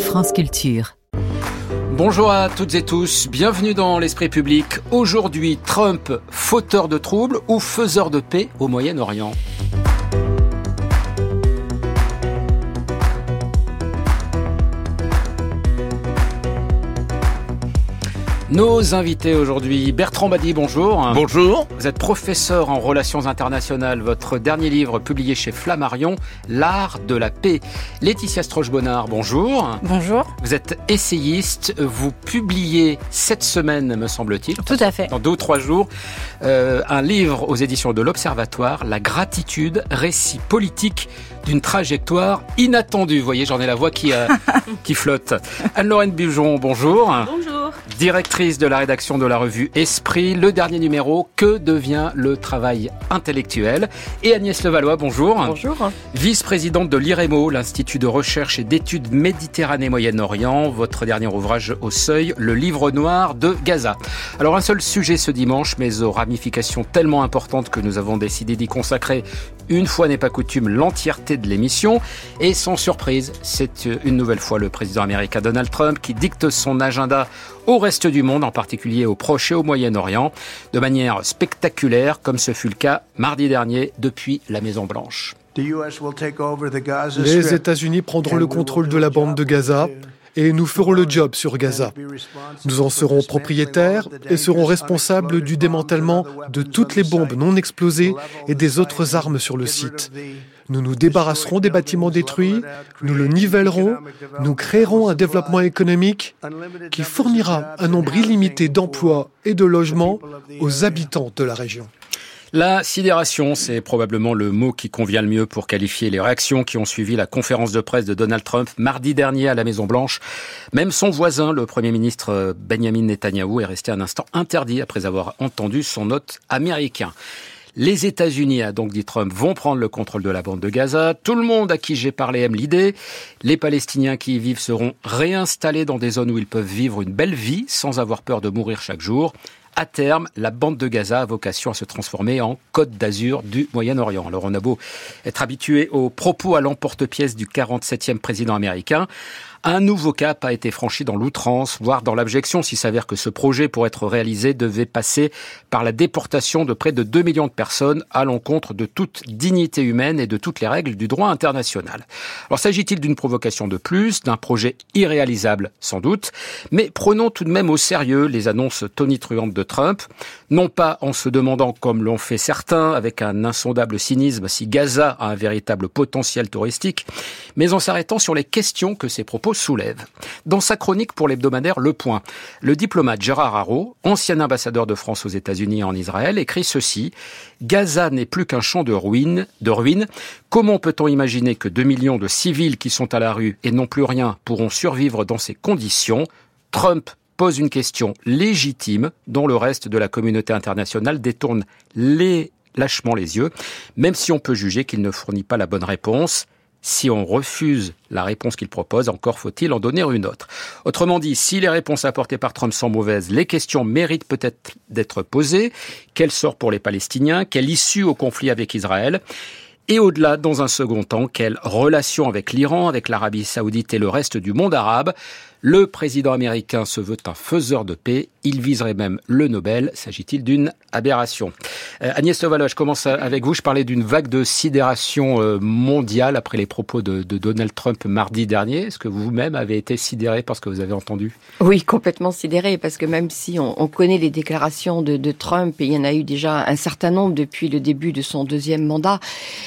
France Culture. Bonjour à toutes et tous, bienvenue dans l'Esprit Public. Aujourd'hui, Trump, fauteur de troubles ou faiseur de paix au Moyen-Orient ? Nos invités aujourd'hui, Bertrand Badi, bonjour. Bonjour. Vous êtes professeur en relations internationales. Votre dernier livre publié chez Flammarion, L'art de la paix. Laetitia Stroche-Bonnard, bonjour. Bonjour. Vous êtes essayiste. Vous publiez cette semaine, me semble-t-il. Tout à fait. Dans 2 ou 3 jours, un livre aux éditions de l'Observatoire, La gratitude, récit politique d'une trajectoire inattendue. Vous voyez, j'en ai la voix qui flotte. Anne-Lorraine Bujon, bonjour. Bonjour. Directrice de la rédaction de la revue Esprit, le dernier numéro, Que devient le travail intellectuel ? Et Agnès Levallois, bonjour. Bonjour. Vice-présidente de l'IREMO, l'Institut de recherche et d'études Méditerranée-Moyen-Orient, votre dernier ouvrage au Seuil, le livre noir de Gaza. Alors un seul sujet ce dimanche, mais aux ramifications tellement importantes que nous avons décidé d'y consacrer, une fois n'est pas coutume, l'entièreté de l'émission. Et sans surprise, c'est une nouvelle fois le président américain Donald Trump qui dicte son agenda au reste du monde, en particulier au Proche et au Moyen-Orient, de manière spectaculaire, comme ce fut le cas mardi dernier depuis la Maison-Blanche. Les États-Unis prendront le contrôle de la bande de Gaza et nous ferons le job sur Gaza. Nous en serons propriétaires et serons responsables du démantèlement de toutes les bombes non explosées et des autres armes sur le site. Nous nous débarrasserons des bâtiments détruits, nous le nivellerons, nous créerons un développement économique qui fournira un nombre illimité d'emplois et de logements aux habitants de la région. La sidération, c'est probablement le mot qui convient le mieux pour qualifier les réactions qui ont suivi la conférence de presse de Donald Trump mardi dernier à la Maison-Blanche. Même son voisin, le Premier ministre Benjamin Netanyahou, est resté un instant interdit après avoir entendu son hôte américain. Les États-Unis, a donc dit Trump, vont prendre le contrôle de la bande de Gaza. Tout le monde à qui j'ai parlé aime l'idée. Les Palestiniens qui y vivent seront réinstallés dans des zones où ils peuvent vivre une belle vie sans avoir peur de mourir chaque jour. À terme, la bande de Gaza a vocation à se transformer en Côte d'Azur du Moyen-Orient. Alors on a beau être habitué aux propos à l'emporte-pièce du 47e président américain, un nouveau cap a été franchi dans l'outrance, voire dans l'abjection, s'il s'avère que ce projet, pour être réalisé, devait passer par la déportation de près de 2 millions de personnes à l'encontre de toute dignité humaine et de toutes les règles du droit international. Alors s'agit-il d'une provocation de plus, d'un projet irréalisable sans doute, mais prenons tout de même au sérieux les annonces tonitruantes de Trump, non pas en se demandant, comme l'ont fait certains, avec un insondable cynisme, si Gaza a un véritable potentiel touristique, mais en s'arrêtant sur les questions que ces propos soulève. Dans sa chronique pour l'hebdomadaire Le Point, le diplomate Gérard Haraud, ancien ambassadeur de France aux États-Unis et en Israël, écrit ceci : Gaza n'est plus qu'un champ de ruines. Comment peut-on imaginer que 2 millions de civils qui sont à la rue et n'ont plus rien pourront survivre dans ces conditions ? Trump pose une question légitime dont le reste de la communauté internationale détourne lâchement les yeux, même si on peut juger qu'il ne fournit pas la bonne réponse. Si on refuse la réponse qu'il propose, encore faut-il en donner une autre. Autrement dit, si les réponses apportées par Trump sont mauvaises, les questions méritent peut-être d'être posées. Quel sort pour les Palestiniens ? Quelle issue au conflit avec Israël ? Et au-delà, dans un second temps, quelle relation avec l'Iran, avec l'Arabie Saoudite et le reste du monde arabe ? Le président américain se veut un faiseur de paix. Il viserait même le Nobel. S'agit-il d'une aberration ? Agnès Levallois, je commence avec vous. Je parlais d'une vague de sidération mondiale après les propos de Donald Trump mardi dernier. Est-ce que vous-même avez été sidéré par ce que vous avez entendu ? Oui, complètement sidéré, parce que même si on connaît les déclarations de Trump, et il y en a eu déjà un certain nombre depuis le début de son 2e mandat,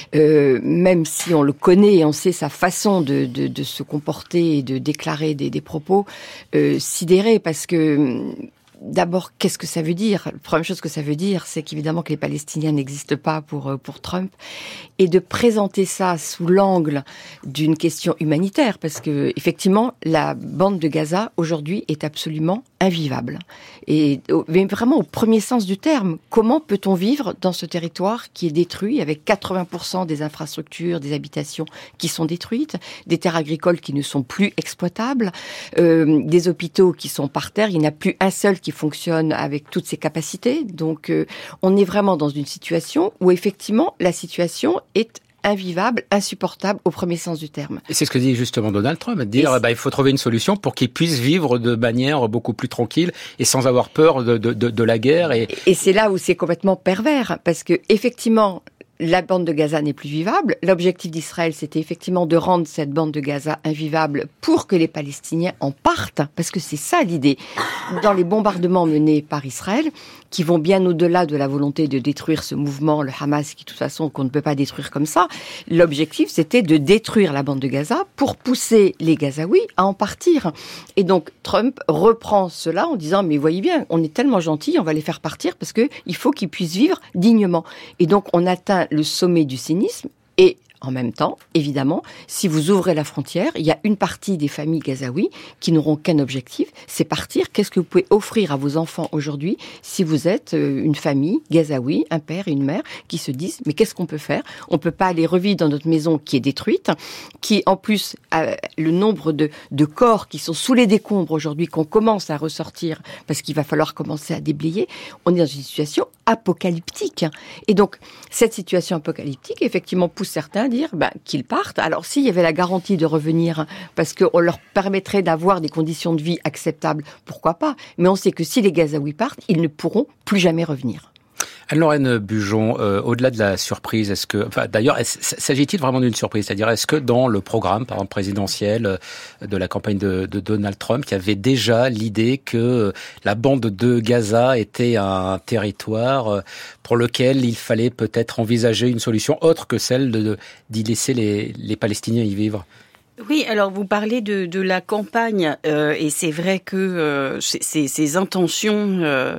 même si on le connaît et on sait sa façon de se comporter et de déclarer des propos, sidéré, parce que d'abord, qu'est-ce que ça veut dire ? La première chose que ça veut dire, c'est qu'évidemment que les Palestiniens n'existent pas pour Trump, et de présenter ça sous l'angle d'une question humanitaire, parce que effectivement, la bande de Gaza aujourd'hui est absolument invivable. Et mais vraiment au premier sens du terme, comment peut-on vivre dans ce territoire qui est détruit, avec 80% des infrastructures, des habitations qui sont détruites, des terres agricoles qui ne sont plus exploitables, des hôpitaux qui sont par terre, il n'y en a plus un seul qui fonctionne avec toutes ses capacités. Donc on est vraiment dans une situation où effectivement la situation est invivable, insupportable au premier sens du terme. Et c'est ce que dit justement Donald Trump, de dire il faut trouver une solution pour qu'ils puissent vivre de manière beaucoup plus tranquille et sans avoir peur de la guerre. Et c'est là où c'est complètement pervers, parce que effectivement, la bande de Gaza n'est plus vivable. L'objectif d'Israël, c'était effectivement de rendre cette bande de Gaza invivable pour que les Palestiniens en partent, parce que c'est ça l'idée. Dans les bombardements menés par Israël, qui vont bien au-delà de la volonté de détruire ce mouvement, le Hamas, qui de toute façon qu'on ne peut pas détruire comme ça, l'objectif c'était de détruire la bande de Gaza pour pousser les Gazaouis à en partir. Et donc Trump reprend cela en disant mais voyez bien, on est tellement gentils, on va les faire partir parce que il faut qu'ils puissent vivre dignement. Et donc on atteint le sommet du cynisme et en même temps, évidemment, si vous ouvrez la frontière, il y a une partie des familles gazaouis qui n'auront qu'un objectif, c'est partir. Qu'est-ce que vous pouvez offrir à vos enfants aujourd'hui si vous êtes une famille gazaoui, un père et une mère qui se disent mais qu'est-ce qu'on peut faire ? On peut pas aller revivre dans notre maison qui est détruite, qui en plus a le nombre de corps qui sont sous les décombres aujourd'hui qu'on commence à ressortir parce qu'il va falloir commencer à déblayer. On est dans une situation apocalyptique. Et donc cette situation apocalyptique effectivement pousse certains dire qu'ils partent. Alors s'il y avait la garantie de revenir parce qu'on leur permettrait d'avoir des conditions de vie acceptables, pourquoi pas ? Mais on sait que si les Gazaouis partent, ils ne pourront plus jamais revenir. Anne-Lorraine Bujon, au-delà de la surprise, d'ailleurs, s'agit-il vraiment d'une surprise ? C'est-à-dire, est-ce que dans le programme, par exemple, présidentiel de la campagne de Donald Trump, il y avait déjà l'idée que la bande de Gaza était un territoire pour lequel il fallait peut-être envisager une solution autre que celle d'y laisser les Palestiniens y vivre ? Oui, alors vous parlez de la campagne et c'est vrai que ces intentions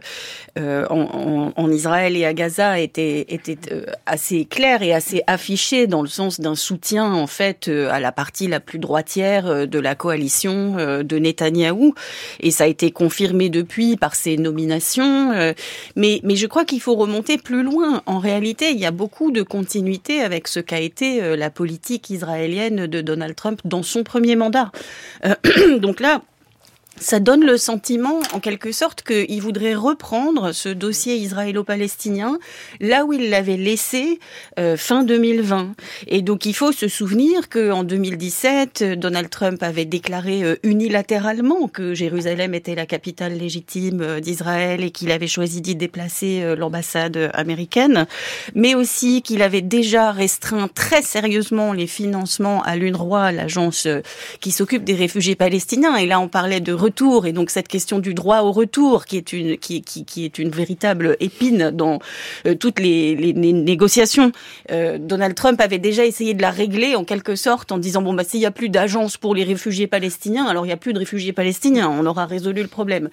en Israël et à Gaza étaient assez claires et assez affichées dans le sens d'un soutien en fait à la partie la plus droitière de la coalition de Netanyahou, et ça a été confirmé depuis par ses nominations. Mais je crois qu'il faut remonter plus loin. En réalité, il y a beaucoup de continuité avec ce qu'a été la politique israélienne de Donald Trump dans son premier mandat. Donc là, ça donne le sentiment, en quelque sorte, qu'il voudrait reprendre ce dossier israélo-palestinien là où il l'avait laissé fin 2020. Et donc, il faut se souvenir qu'en 2017, Donald Trump avait déclaré unilatéralement que Jérusalem était la capitale légitime d'Israël et qu'il avait choisi d'y déplacer l'ambassade américaine, mais aussi qu'il avait déjà restreint très sérieusement les financements à l'UNRWA, l'agence qui s'occupe des réfugiés palestiniens. Et là, on parlait de retour, et donc cette question du droit au retour qui est une véritable épine dans toutes les négociations. Donald Trump avait déjà essayé de la régler en quelque sorte en disant s'il y a plus d'agence pour les réfugiés palestiniens, alors il y a plus de réfugiés palestiniens, on aura résolu le problème.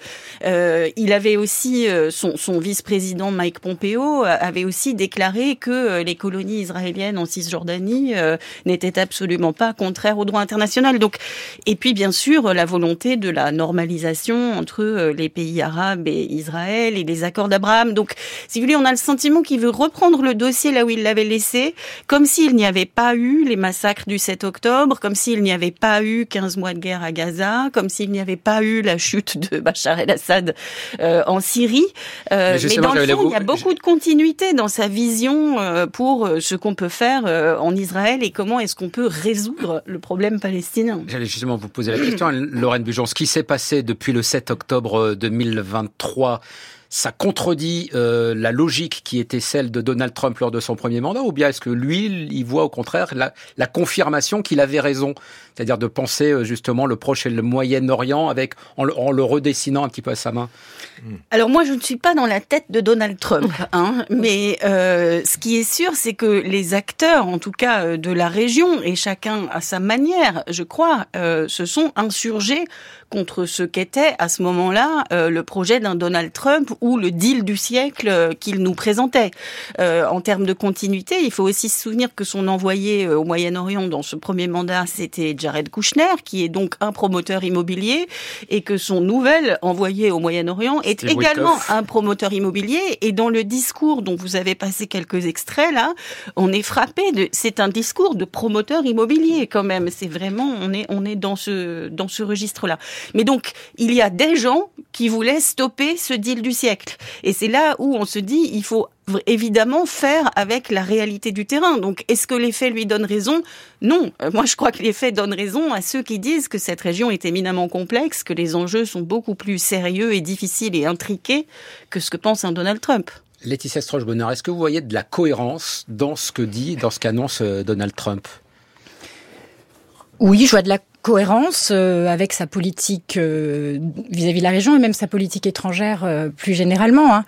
Il avait aussi son vice-président Mike Pompeo avait aussi déclaré que les colonies israéliennes en Cisjordanie n'étaient absolument pas contraires au droit international. Donc, et puis bien sûr la volonté de la normalisation entre les pays arabes et Israël et les accords d'Abraham. Donc, si vous voulez, on a le sentiment qu'il veut reprendre le dossier là où il l'avait laissé, comme s'il n'y avait pas eu les massacres du 7 octobre, comme s'il n'y avait pas eu 15 mois de guerre à Gaza, comme s'il n'y avait pas eu la chute de Bachar el-Assad en Syrie. Mais dans le fond, il y a beaucoup de continuité dans sa vision pour ce qu'on peut faire en Israël et comment est-ce qu'on peut résoudre le problème palestinien. J'allais justement vous poser la question, Lorraine Bujon. Ce qui s'est passé depuis le 7 octobre 2023, ça contredit la logique qui était celle de Donald Trump lors de son premier mandat, ou bien est-ce que lui, il voit au contraire la confirmation qu'il avait raison, c'est-à-dire de penser justement le Proche et le Moyen-Orient en le redessinant un petit peu à sa main? Alors moi, je ne suis pas dans la tête de Donald Trump, mais ce qui est sûr, c'est que les acteurs, en tout cas de la région, et chacun à sa manière, je crois, se sont insurgés contre ce qu'était à ce moment-là le projet d'un Donald Trump ou le deal du siècle qu'il nous présentait. En termes de continuité, il faut aussi se souvenir que son envoyé au Moyen-Orient dans ce premier mandat, c'était Jared Kushner, qui est donc un promoteur immobilier, et que son nouvel envoyé au Moyen-Orient est également un promoteur immobilier. Et dans le discours dont vous avez passé quelques extraits là, on est frappé c'est un discours de promoteur immobilier quand même. C'est vraiment, on est dans ce registre-là. Mais donc, il y a des gens qui voulaient stopper ce deal du siècle. Et c'est là où on se dit, il faut évidemment faire avec la réalité du terrain. Donc, est-ce que les faits lui donnent raison ? Non. Moi, je crois que les faits donnent raison à ceux qui disent que cette région est éminemment complexe, que les enjeux sont beaucoup plus sérieux et difficiles et intriqués que ce que pense un Donald Trump. Laetitia Stroche-Bonnard, est-ce que vous voyez de la cohérence dans ce qu'annonce Donald Trump ? Oui, je vois de la cohérence avec sa politique vis-à-vis de la région et même sa politique étrangère plus généralement.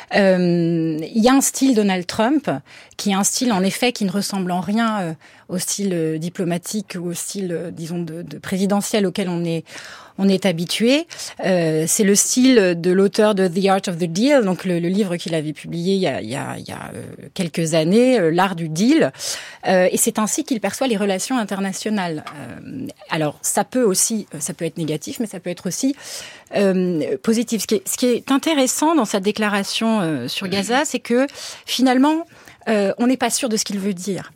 Il y a un style Donald Trump qui est un style en effet qui ne ressemble en rien au style diplomatique ou au style, disons, de présidentiel auquel on est habitué. C'est le style de l'auteur de The Art of the Deal, donc le livre qu'il avait publié il y a quelques années, L'Art du Deal. Et c'est ainsi qu'il perçoit les relations internationales. Alors, ça peut être négatif, mais ça peut être aussi positif. Ce qui est intéressant dans sa déclaration sur Gaza, c'est que finalement, on n'est pas sûr de ce qu'il veut dire.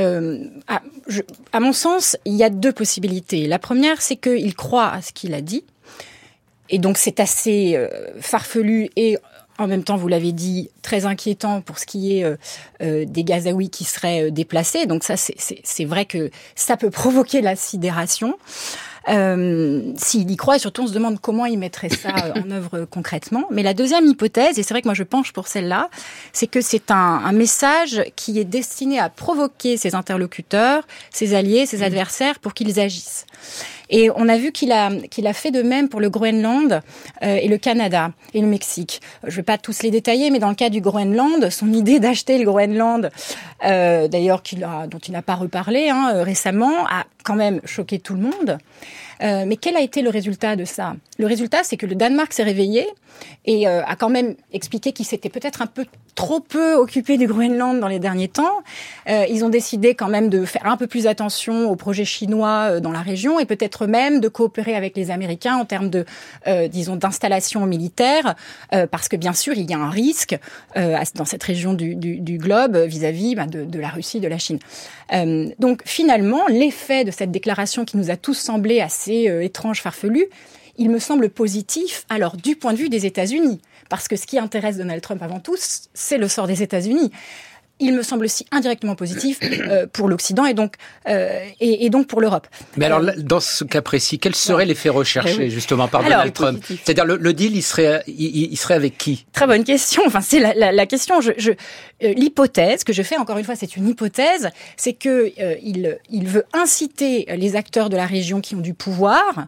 À mon sens, il y a deux possibilités. La première, c'est qu'il croit à ce qu'il a dit. Et donc, c'est assez farfelu et en même temps, vous l'avez dit, très inquiétant pour ce qui est des Gazaouis qui seraient déplacés. Donc ça, c'est vrai que ça peut provoquer la sidération. S'il y croit, et surtout on se demande comment il mettrait ça en œuvre concrètement. Mais la deuxième hypothèse, et c'est vrai que moi je penche pour celle-là, c'est que c'est un message qui est destiné à provoquer ses interlocuteurs, ses alliés, ses adversaires pour qu'ils agissent. Et on a vu qu'il a fait de même pour le Groenland et le Canada et le Mexique. Je ne vais pas tous les détailler, mais dans le cas du Groenland, son idée d'acheter le Groenland, d'ailleurs dont il n'a pas reparlé récemment, a quand même choqué tout le monde. Mais quel a été le résultat de ça ? Le résultat, c'est que le Danemark s'est réveillé et a quand même expliqué qu'il s'était peut-être un peu trop peu occupé du Groenland dans les derniers temps. Ils ont décidé quand même de faire un peu plus attention aux projets chinois dans la région et peut-être même de coopérer avec les Américains en termes de, d'installation militaire, parce que bien sûr, il y a un risque dans cette région du globe vis-à-vis de la Russie, de la Chine. Donc finalement, l'effet de cette déclaration qui nous a tous semblé assez étrange, farfelu, il me semble positif, alors du point de vue des États-Unis, parce que ce qui intéresse Donald Trump avant tout, c'est le sort des États-Unis. Il me semble aussi indirectement positif pour l'Occident et donc pour l'Europe. Mais alors, dans ce cas précis, quel serait l'effet recherché justement par Donald Trump ? C'est-à-dire le deal, il serait avec qui ? Très bonne question. Enfin, c'est la question. L'hypothèse que je fais, encore une fois, c'est une hypothèse, c'est que il veut inciter les acteurs de la région qui ont du pouvoir.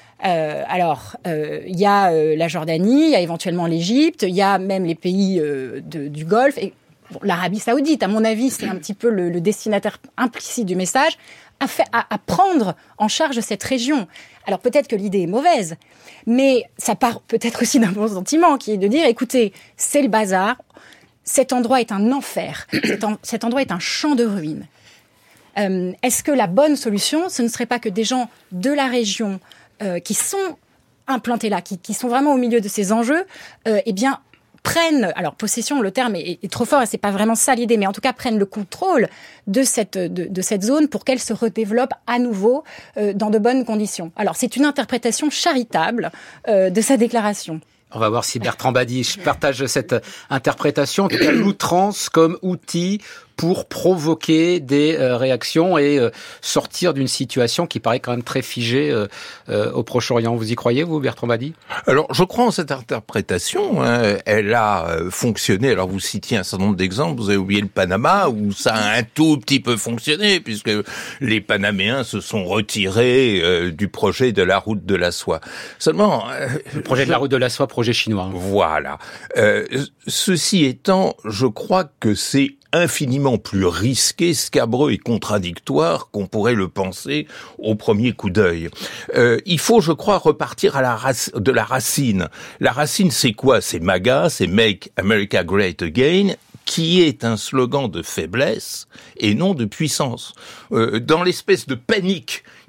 Il y a la Jordanie, il y a éventuellement l'Égypte, il y a même les pays du Golfe et l'Arabie Saoudite. À mon avis, c'est un petit peu le destinataire implicite du message à prendre en charge cette région. Alors peut-être que l'idée est mauvaise, mais ça part peut-être aussi d'un bon sentiment qui est de dire, écoutez, c'est le bazar, cet endroit est un enfer, cet endroit est un champ de ruines. Est-ce que la bonne solution, ce ne serait pas que des gens de la région qui sont implantés là, qui sont vraiment au milieu de ces enjeux, prennent, alors possession, le terme est trop fort et c'est pas vraiment ça l'idée, mais en tout cas prennent le contrôle de cette zone pour qu'elle se redéveloppe à nouveau dans de bonnes conditions. Alors c'est une interprétation charitable de sa déclaration. On va voir si Bertrand Badi partage cette interprétation, en tout cas l'outrance comme outil pour provoquer des réactions et sortir d'une situation qui paraît quand même très figée au Proche-Orient. Vous y croyez, vous, Bertrand Badi ? Alors, je crois en cette interprétation. Elle a fonctionné. Alors, vous citiez un certain nombre d'exemples. Vous avez oublié le Panama, où ça a un tout petit peu fonctionné, puisque les Panaméens se sont retirés du projet de la route de la soie. Seulement... le projet de la route de la soie, projet chinois. Voilà. Ceci étant, je crois que c'est infiniment plus risqué, scabreux et contradictoire qu'on pourrait le penser au premier coup d'œil. Il faut, je crois, repartir de la racine. La racine, c'est quoi ? C'est MAGA, c'est Make America Great Again, qui est un slogan de faiblesse et non de puissance. Dans l'espèce de panique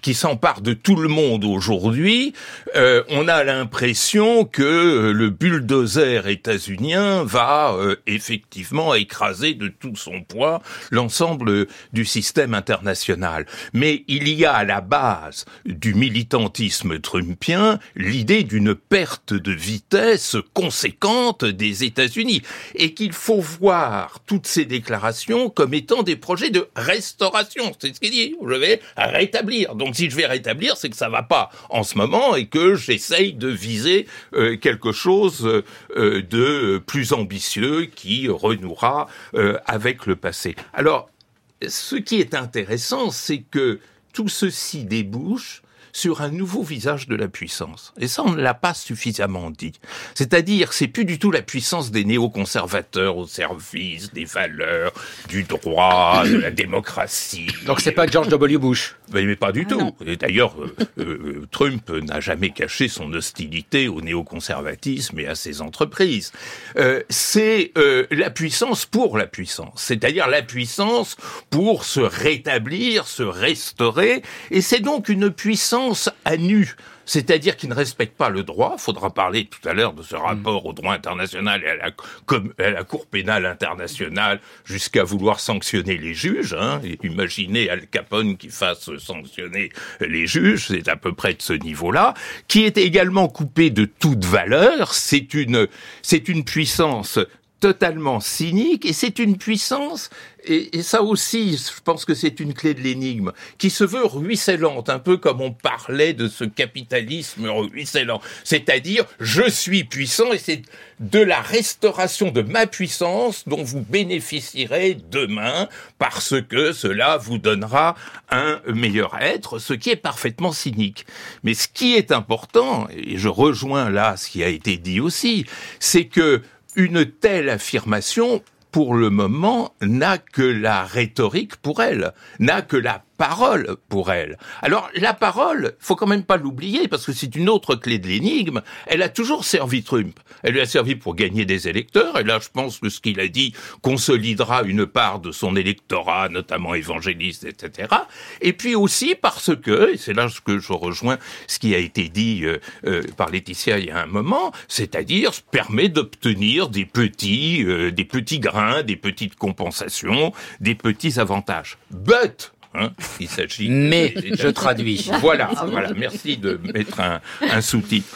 qui s'empare de tout le monde aujourd'hui, on a l'impression que le bulldozer états-unien va effectivement écraser de tout son poids l'ensemble du système international. Mais il y a à la base du militantisme trumpien l'idée d'une perte de vitesse conséquente des États-Unis et qu'il faut voir toutes ces déclarations comme étant des projets de restauration. C'est ce qu'il dit. Je vais rétablir. Donc si je vais rétablir, c'est que ça va pas en ce moment et que j'essaye de viser quelque chose de plus ambitieux qui renouera avec le passé. Alors, ce qui est intéressant, c'est que tout ceci débouche sur un nouveau visage de la puissance. Et ça, on ne l'a pas suffisamment dit. C'est-à-dire, c'est plus du tout la puissance des néoconservateurs au service des valeurs, du droit, de la démocratie. Donc c'est pas George W. Bush. Mais pas du tout. Et d'ailleurs, Trump n'a jamais caché son hostilité au néoconservatisme et à ses entreprises. C'est la puissance pour la puissance. C'est-à-dire la puissance pour se rétablir, se restaurer. Et c'est donc une puissance à nu, c'est-à-dire qui ne respecte pas le droit. Il faudra parler tout à l'heure de ce rapport au droit international et à la Cour pénale internationale, jusqu'à vouloir sanctionner les juges. Et imaginez Al Capone qui fasse sanctionner les juges, c'est à peu près de ce niveau-là, qui est également coupé de toute valeur. C'est une puissance totalement cynique, et c'est une puissance, et ça aussi, je pense que c'est une clé de l'énigme, qui se veut ruisselante, un peu comme on parlait de ce capitalisme ruisselant. C'est-à-dire, je suis puissant, et c'est de la restauration de ma puissance dont vous bénéficierez demain, parce que cela vous donnera un meilleur être, ce qui est parfaitement cynique. Mais ce qui est important, et je rejoins là ce qui a été dit aussi, c'est que une telle affirmation, pour le moment, n'a que la rhétorique pour elle, n'a que la parole pour elle. Alors, la parole, faut quand même pas l'oublier, parce que c'est une autre clé de l'énigme, elle a toujours servi Trump. Elle lui a servi pour gagner des électeurs, et là, je pense que ce qu'il a dit consolidera une part de son électorat, notamment évangéliste, etc. Et puis aussi parce que, et c'est là que je rejoins ce qui a été dit par Laetitia il y a un moment, c'est-à-dire permet d'obtenir des petits grains, des petites compensations, des petits avantages. But il s'agit. Mais je traduis. Voilà. Merci de mettre un sous-titre.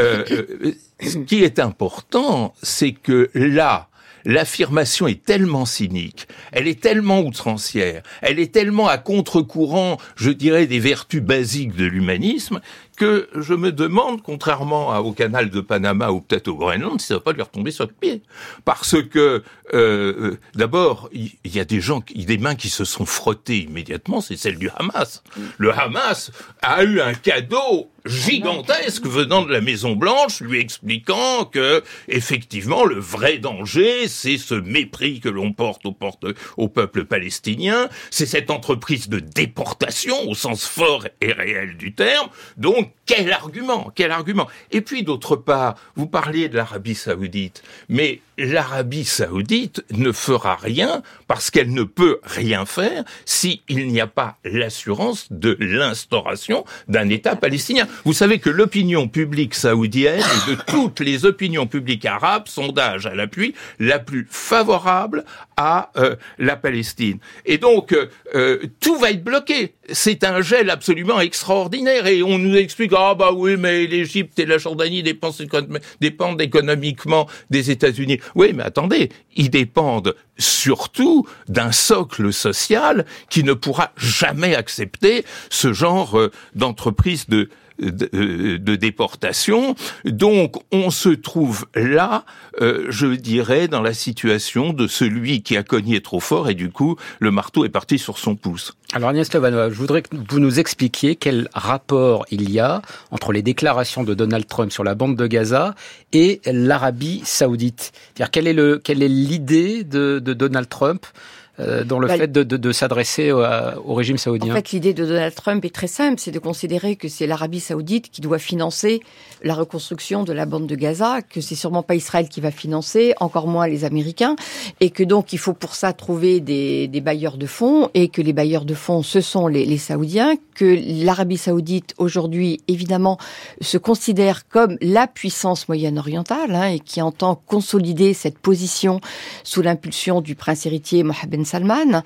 Ce qui est important, c'est que là, l'affirmation est tellement cynique, elle est tellement outrancière, elle est tellement à contre-courant, je dirais, des vertus basiques de l'humanisme, que je me demande, contrairement au canal de Panama ou peut-être au Groenland, si ça va pas lui retomber sur le pied. Parce que, d'abord, il y a des mains qui se sont frottées immédiatement, c'est celle du Hamas. Le Hamas a eu un cadeau gigantesque venant de la Maison-Blanche, lui expliquant que, effectivement, le vrai danger, c'est ce mépris que l'on porte au peuple palestinien, c'est cette entreprise de déportation, au sens fort et réel du terme. Donc, quel argument? Et puis, d'autre part, vous parliez de l'Arabie Saoudite, mais l'Arabie Saoudite ne fera rien parce qu'elle ne peut rien faire s'il n'y a pas l'assurance de l'instauration d'un État palestinien. Vous savez que l'opinion publique saoudienne et de toutes les opinions publiques arabes, sondage à l'appui, la plus favorable à la Palestine. Et donc, tout va être bloqué. C'est un gel absolument extraordinaire et on nous explique oui, mais l'Égypte et la Jordanie dépendent économiquement des États-Unis. Oui, mais attendez, ils dépendent surtout d'un socle social qui ne pourra jamais accepter ce genre d'entreprise de déportation. Donc, on se trouve là, je dirais, dans la situation de celui qui a cogné trop fort et du coup, le marteau est parti sur son pouce. Alors Agnès Levanova, je voudrais que vous nous expliquiez quel rapport il y a entre les déclarations de Donald Trump sur la bande de Gaza et l'Arabie Saoudite. C'est-à-dire, quelle est l'idée de Donald Trump dans le fait de s'adresser au régime saoudien? En fait, l'idée de Donald Trump est très simple, c'est de considérer que c'est l'Arabie saoudite qui doit financer la reconstruction de la bande de Gaza, que c'est sûrement pas Israël qui va financer, encore moins les Américains, et que donc il faut pour ça trouver des bailleurs de fonds, et que les bailleurs de fonds, ce sont les Saoudiens, que l'Arabie saoudite aujourd'hui, évidemment, se considère comme la puissance moyen-orientale, et qui entend consolider cette position sous l'impulsion du prince héritier Mohammed Ben Salman,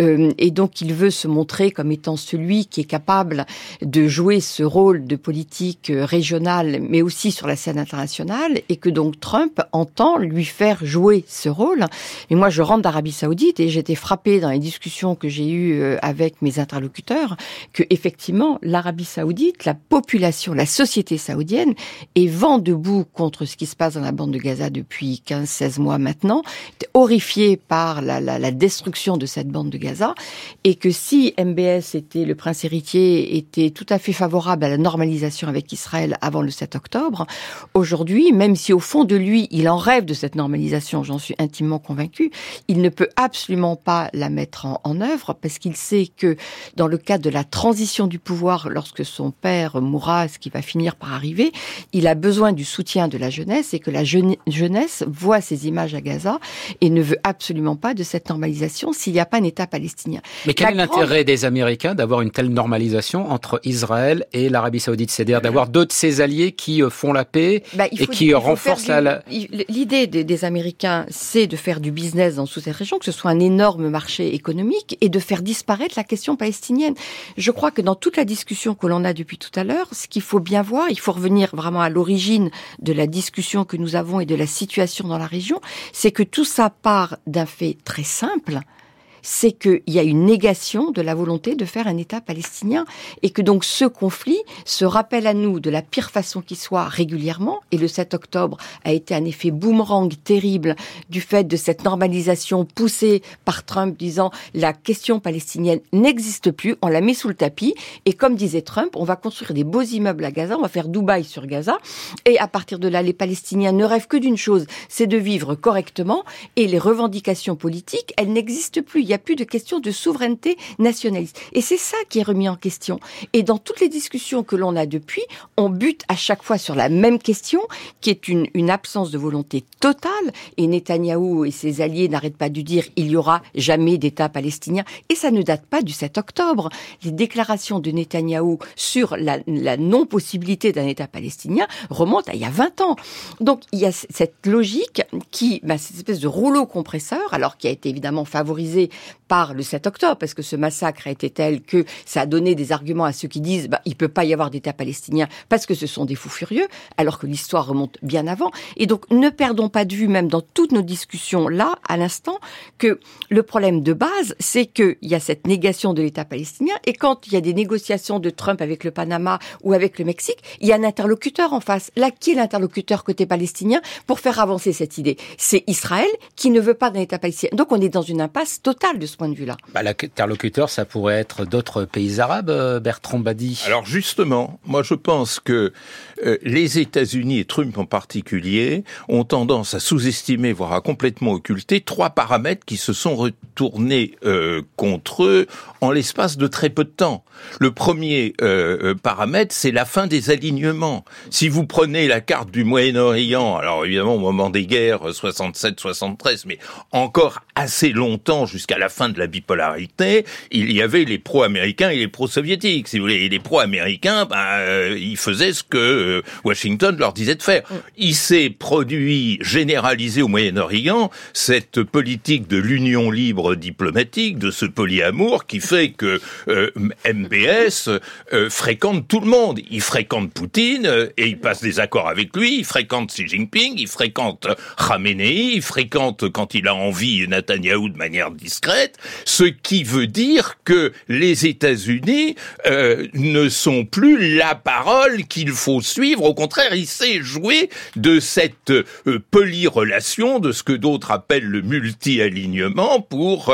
et donc il veut se montrer comme étant celui qui est capable de jouer ce rôle de politique régionale, mais aussi sur la scène internationale, et que donc Trump entend lui faire jouer ce rôle. Et moi, je rentre d'Arabie saoudite et j'étais frappée dans les discussions que j'ai eues avec mes interlocuteurs que effectivement l'Arabie saoudite, la population, la société saoudienne est vent debout contre ce qui se passe dans la bande de Gaza depuis 15-16 mois maintenant, horrifiée par la destruction de cette bande de Gaza, et que si MBS le prince héritier était tout à fait favorable à la normalisation avec Israël avant le 7 octobre, aujourd'hui, même si au fond de lui, il en rêve de cette normalisation, j'en suis intimement convaincue, il ne peut absolument pas la mettre en œuvre, parce qu'il sait que dans le cadre de la transition du pouvoir, lorsque son père mourra, ce qui va finir par arriver, il a besoin du soutien de la jeunesse, et que la jeunesse voit ces images à Gaza et ne veut absolument pas de cette normalisation s'il n'y a pas un État palestinien. Mais quel est l'intérêt des Américains d'avoir une telle normalisation entre Israël et l'Arabie saoudite? C'est-à-dire d'avoir deux de ses alliés qui font la paix et qui renforcent la... L'idée des Américains, c'est de faire du business dans toute cette région, que ce soit un énorme marché économique, et de faire disparaître la question palestinienne. Je crois que dans toute la discussion que l'on a depuis tout à l'heure, ce qu'il faut bien voir, il faut revenir vraiment à l'origine de la discussion que nous avons et de la situation dans la région, c'est que tout ça part d'un fait très simple, c'est qu'il y a une négation de la volonté de faire un État palestinien, et que donc ce conflit se rappelle à nous de la pire façon qui soit régulièrement, et le 7 octobre a été un effet boomerang terrible du fait de cette normalisation poussée par Trump disant la question palestinienne n'existe plus, on la met sous le tapis, et comme disait Trump, on va construire des beaux immeubles à Gaza, on va faire Dubaï sur Gaza, et à partir de là, les Palestiniens ne rêvent que d'une chose, c'est de vivre correctement, et les revendications politiques, elles n'existent plus. Il n'y a plus de question de souveraineté nationaliste. Et c'est ça qui est remis en question. Et dans toutes les discussions que l'on a depuis, on bute à chaque fois sur la même question, qui est une absence de volonté totale. Et Netanyahou et ses alliés n'arrêtent pas de dire il n'y aura jamais d'État palestinien. Et ça ne date pas du 7 octobre. Les déclarations de Netanyahou sur la non-possibilité d'un État palestinien remontent à il y a 20 ans. Donc il y a cette logique qui, cette espèce de rouleau compresseur, alors qui a été évidemment favorisé par le 7 octobre, parce que ce massacre a été tel que ça a donné des arguments à ceux qui disent il peut pas y avoir d'État palestinien parce que ce sont des fous furieux, alors que l'histoire remonte bien avant. Et donc ne perdons pas de vue, même dans toutes nos discussions là, à l'instant, que le problème de base, c'est qu'il y a cette négation de l'État palestinien, et quand il y a des négociations de Trump avec le Panama ou avec le Mexique, il y a un interlocuteur en face. Là, qui est l'interlocuteur côté palestinien pour faire avancer cette idée? C'est Israël qui ne veut pas d'un État palestinien. Donc on est dans une impasse totale de ce point de vue-là. L'interlocuteur, ça pourrait être d'autres pays arabes, Bertrand Badi. Alors justement, moi je pense que les États-Unis, et Trump en particulier, ont tendance à sous-estimer, voire à complètement occulter, trois paramètres qui se sont retournés contre eux en l'espace de très peu de temps. Le premier paramètre, c'est la fin des alignements. Si vous prenez la carte du Moyen-Orient, alors évidemment au moment des guerres 67-73, mais encore assez longtemps jusqu'à la fin de la bipolarité, il y avait les pro-américains et les pro-soviétiques. Si vous voulez, et les pro-américains, ils faisaient ce que Washington leur disait de faire. Il s'est produit, généralisé au Moyen-Orient, cette politique de l'union libre diplomatique, de ce polyamour qui fait que MBS fréquente tout le monde. Il fréquente Poutine et il passe des accords avec lui, il fréquente Xi Jinping, il fréquente Khamenei, il fréquente quand il a envie Netanyahou de manière discrète, ce qui veut dire que les États-Unis ne sont plus la parole qu'il faut suivre. Au contraire, il s'est joué de cette polyrelation, de ce que d'autres appellent le multi-alignement, pour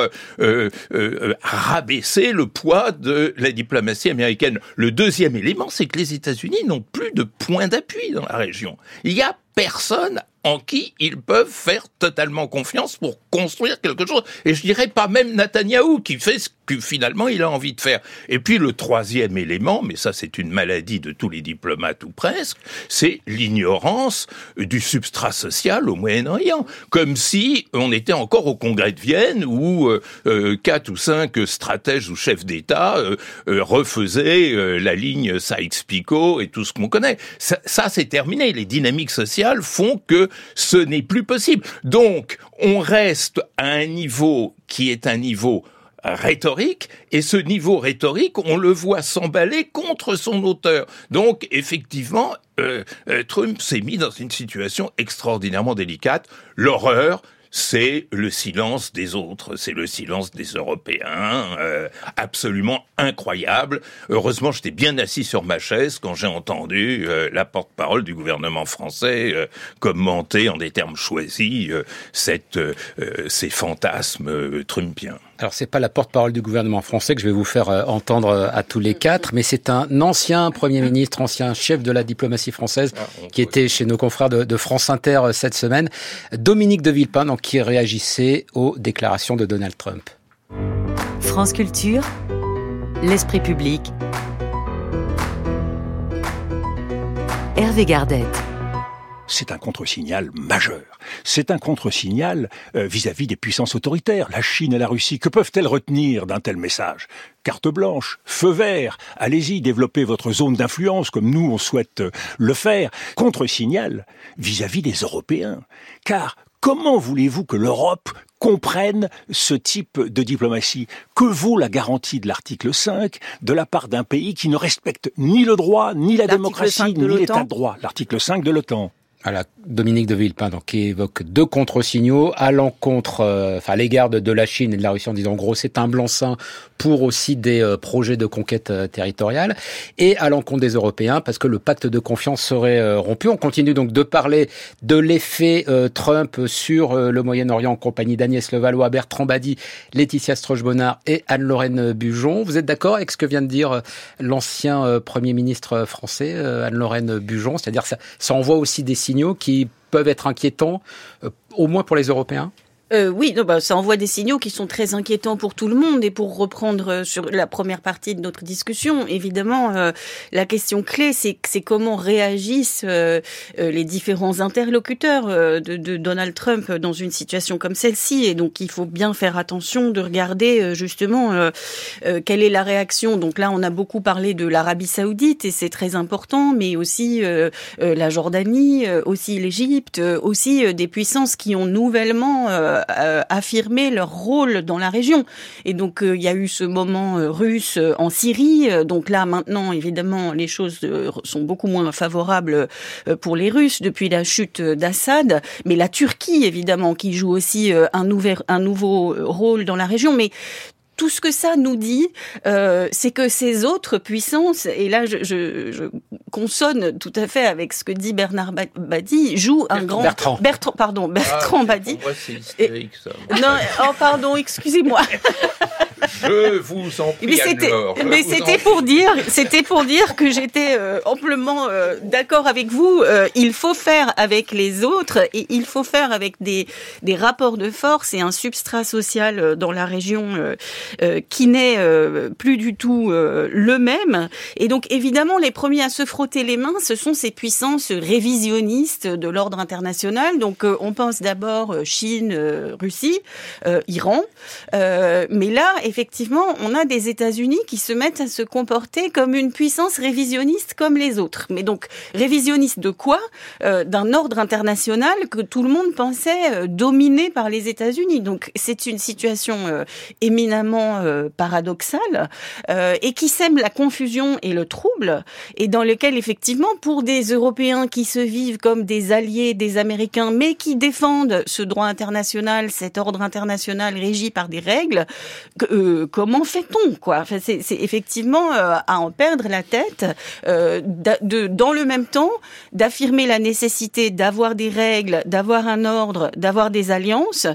rabaisser le poids de la diplomatie américaine. Le deuxième élément, c'est que les États-Unis n'ont plus de point d'appui dans la région. Il y a personne en qui ils peuvent faire totalement confiance pour construire quelque chose. Et je dirais pas même Netanyahou qui fait ce que finalement il a envie de faire. Et puis le troisième élément, mais ça c'est une maladie de tous les diplomates ou presque, c'est l'ignorance du substrat social au Moyen-Orient. Comme si on était encore au Congrès de Vienne où 4 ou 5 stratèges ou chefs d'État refaisaient la ligne Sykes-Picot et tout ce qu'on connaît. Ça c'est terminé. Les dynamiques sociales font que ce n'est plus possible. Donc on reste à un niveau qui est un niveau rhétorique, et ce niveau rhétorique, on le voit s'emballer contre son auteur. Donc, effectivement, Trump s'est mis dans une situation extraordinairement délicate. L'horreur, c'est le silence des autres, c'est le silence des Européens, absolument incroyable. Heureusement, j'étais bien assis sur ma chaise quand j'ai entendu la porte-parole du gouvernement français commenter en des termes choisis ces fantasmes trumpiens. Alors, c'est pas la porte-parole du gouvernement français que je vais vous faire entendre à tous les quatre, mais c'est un ancien Premier ministre, ancien chef de la diplomatie française, qui était chez nos confrères de France Inter cette semaine, Dominique de Villepin, donc, qui réagissait aux déclarations de Donald Trump. France Culture, l'esprit public, Hervé Gardette. C'est un contre-signal majeur. C'est un contre-signal vis-à-vis des puissances autoritaires, la Chine et la Russie. Que peuvent-elles retenir d'un tel message ? Carte blanche, feu vert, allez-y, développez votre zone d'influence comme nous on souhaite le faire. Contre-signal vis-à-vis des Européens. Car comment voulez-vous que l'Europe comprenne ce type de diplomatie? Que vaut la garantie de l'article 5 de la part d'un pays qui ne respecte ni le droit, ni la démocratie, ni l'état de droit? L'article 5 de l'OTAN. Voilà, Dominique de Villepin, donc, qui évoque deux contre-signaux à l'encontre, à l'égard de la Chine et de la Russie, en disant en gros c'est un blanc-seing pour aussi des projets de conquête territoriale, et à l'encontre des Européens parce que le pacte de confiance serait rompu. On continue donc de parler de l'effet Trump sur le Moyen-Orient en compagnie d'Agnès Levallois, Bertrand Badi, Laetitia Stroche-Bonnard et Anne-Lorraine Bujon. Vous êtes d'accord avec ce que vient de dire l'ancien Premier ministre français, Anne-Lorraine Bujon? C'est-à-dire ça envoie aussi des signaux qui peuvent être inquiétants, au moins pour les Européens? Oui, ça envoie des signaux qui sont très inquiétants pour tout le monde. Et pour reprendre sur la première partie de notre discussion, évidemment, la question clé, c'est comment réagissent les différents interlocuteurs de Donald Trump dans une situation comme celle-ci. Et donc, il faut bien faire attention de regarder justement quelle est la réaction. Donc là, on a beaucoup parlé de l'Arabie Saoudite et c'est très important, mais aussi la Jordanie, aussi l'Égypte, aussi des puissances qui ont nouvellement affirmer leur rôle dans la région. Et donc, il y a eu ce moment russe en Syrie. Donc là, maintenant, évidemment, les choses sont beaucoup moins favorables pour les Russes depuis la chute d'Assad. Mais la Turquie, évidemment, qui joue aussi un nouveau rôle dans la région. Mais tout ce que ça nous dit, c'est que ces autres puissances, et là je consonne tout à fait avec ce que dit Bernard Badi, jouent un grand... Bertrand Badi. Moi, c'est hystérique, ça. Non, pardon, excusez-moi. Je vous en prie, mais c'était pour dire que j'étais amplement d'accord avec vous. Il faut faire avec les autres et il faut faire avec des rapports de force et un substrat social dans la région qui n'est plus du tout le même. Et donc, évidemment, les premiers à se frotter les mains, ce sont ces puissances révisionnistes de l'ordre international. Donc, on pense d'abord Chine, Russie, Iran. Mais là, effectivement, on a des États-Unis qui se mettent à se comporter comme une puissance révisionniste comme les autres. Mais donc, révisionniste de quoi ? D'un ordre international que tout le monde pensait dominé par les États-Unis. Donc, c'est une situation éminemment paradoxale et qui sème la confusion et le trouble et dans lequel, effectivement, pour des Européens qui se vivent comme des alliés des Américains mais qui défendent ce droit international, cet ordre international régi par des règles, comment fait-on, quoi ? Enfin, c'est effectivement à en perdre la tête, dans le même temps, d'affirmer la nécessité d'avoir des règles, d'avoir un ordre, d'avoir des alliances,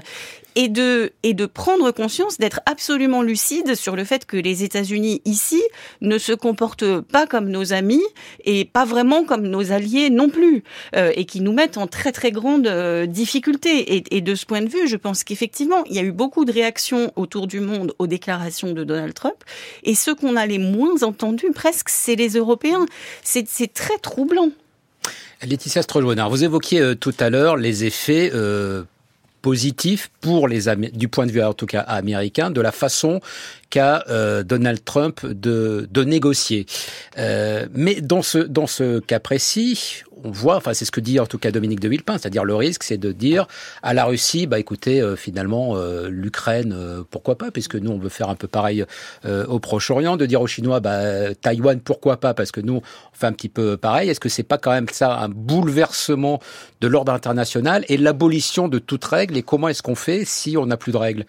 et de prendre conscience, d'être absolument lucide sur le fait que les États-Unis ici ne se comportent pas comme nos amis et pas vraiment comme nos alliés non plus, et qui nous mettent en très très grande difficulté. Et de ce point de vue, je pense qu'effectivement, il y a eu beaucoup de réactions autour du monde aux déclarations de Donald Trump, et ceux qu'on a les moins entendus presque, c'est les Européens. C'est très troublant. Laetitia Stroll-Wiener, vous évoquiez tout à l'heure les effets positif pour du point de vue en tout cas américain, de la façon qu'a Donald Trump de négocier. Mais dans ce cas précis, on voit, enfin c'est ce que dit en tout cas Dominique de Villepin, c'est-à-dire le risque, c'est de dire à la Russie, bah écoutez, finalement l'Ukraine, pourquoi pas, puisque nous on veut faire un peu pareil au Proche-Orient, de dire aux Chinois, bah Taïwan, pourquoi pas, parce que nous on fait un petit peu pareil. Est-ce que c'est pas quand même ça un bouleversement de l'ordre international et l'abolition de toute règle, et comment est-ce qu'on fait si on n'a plus de règles?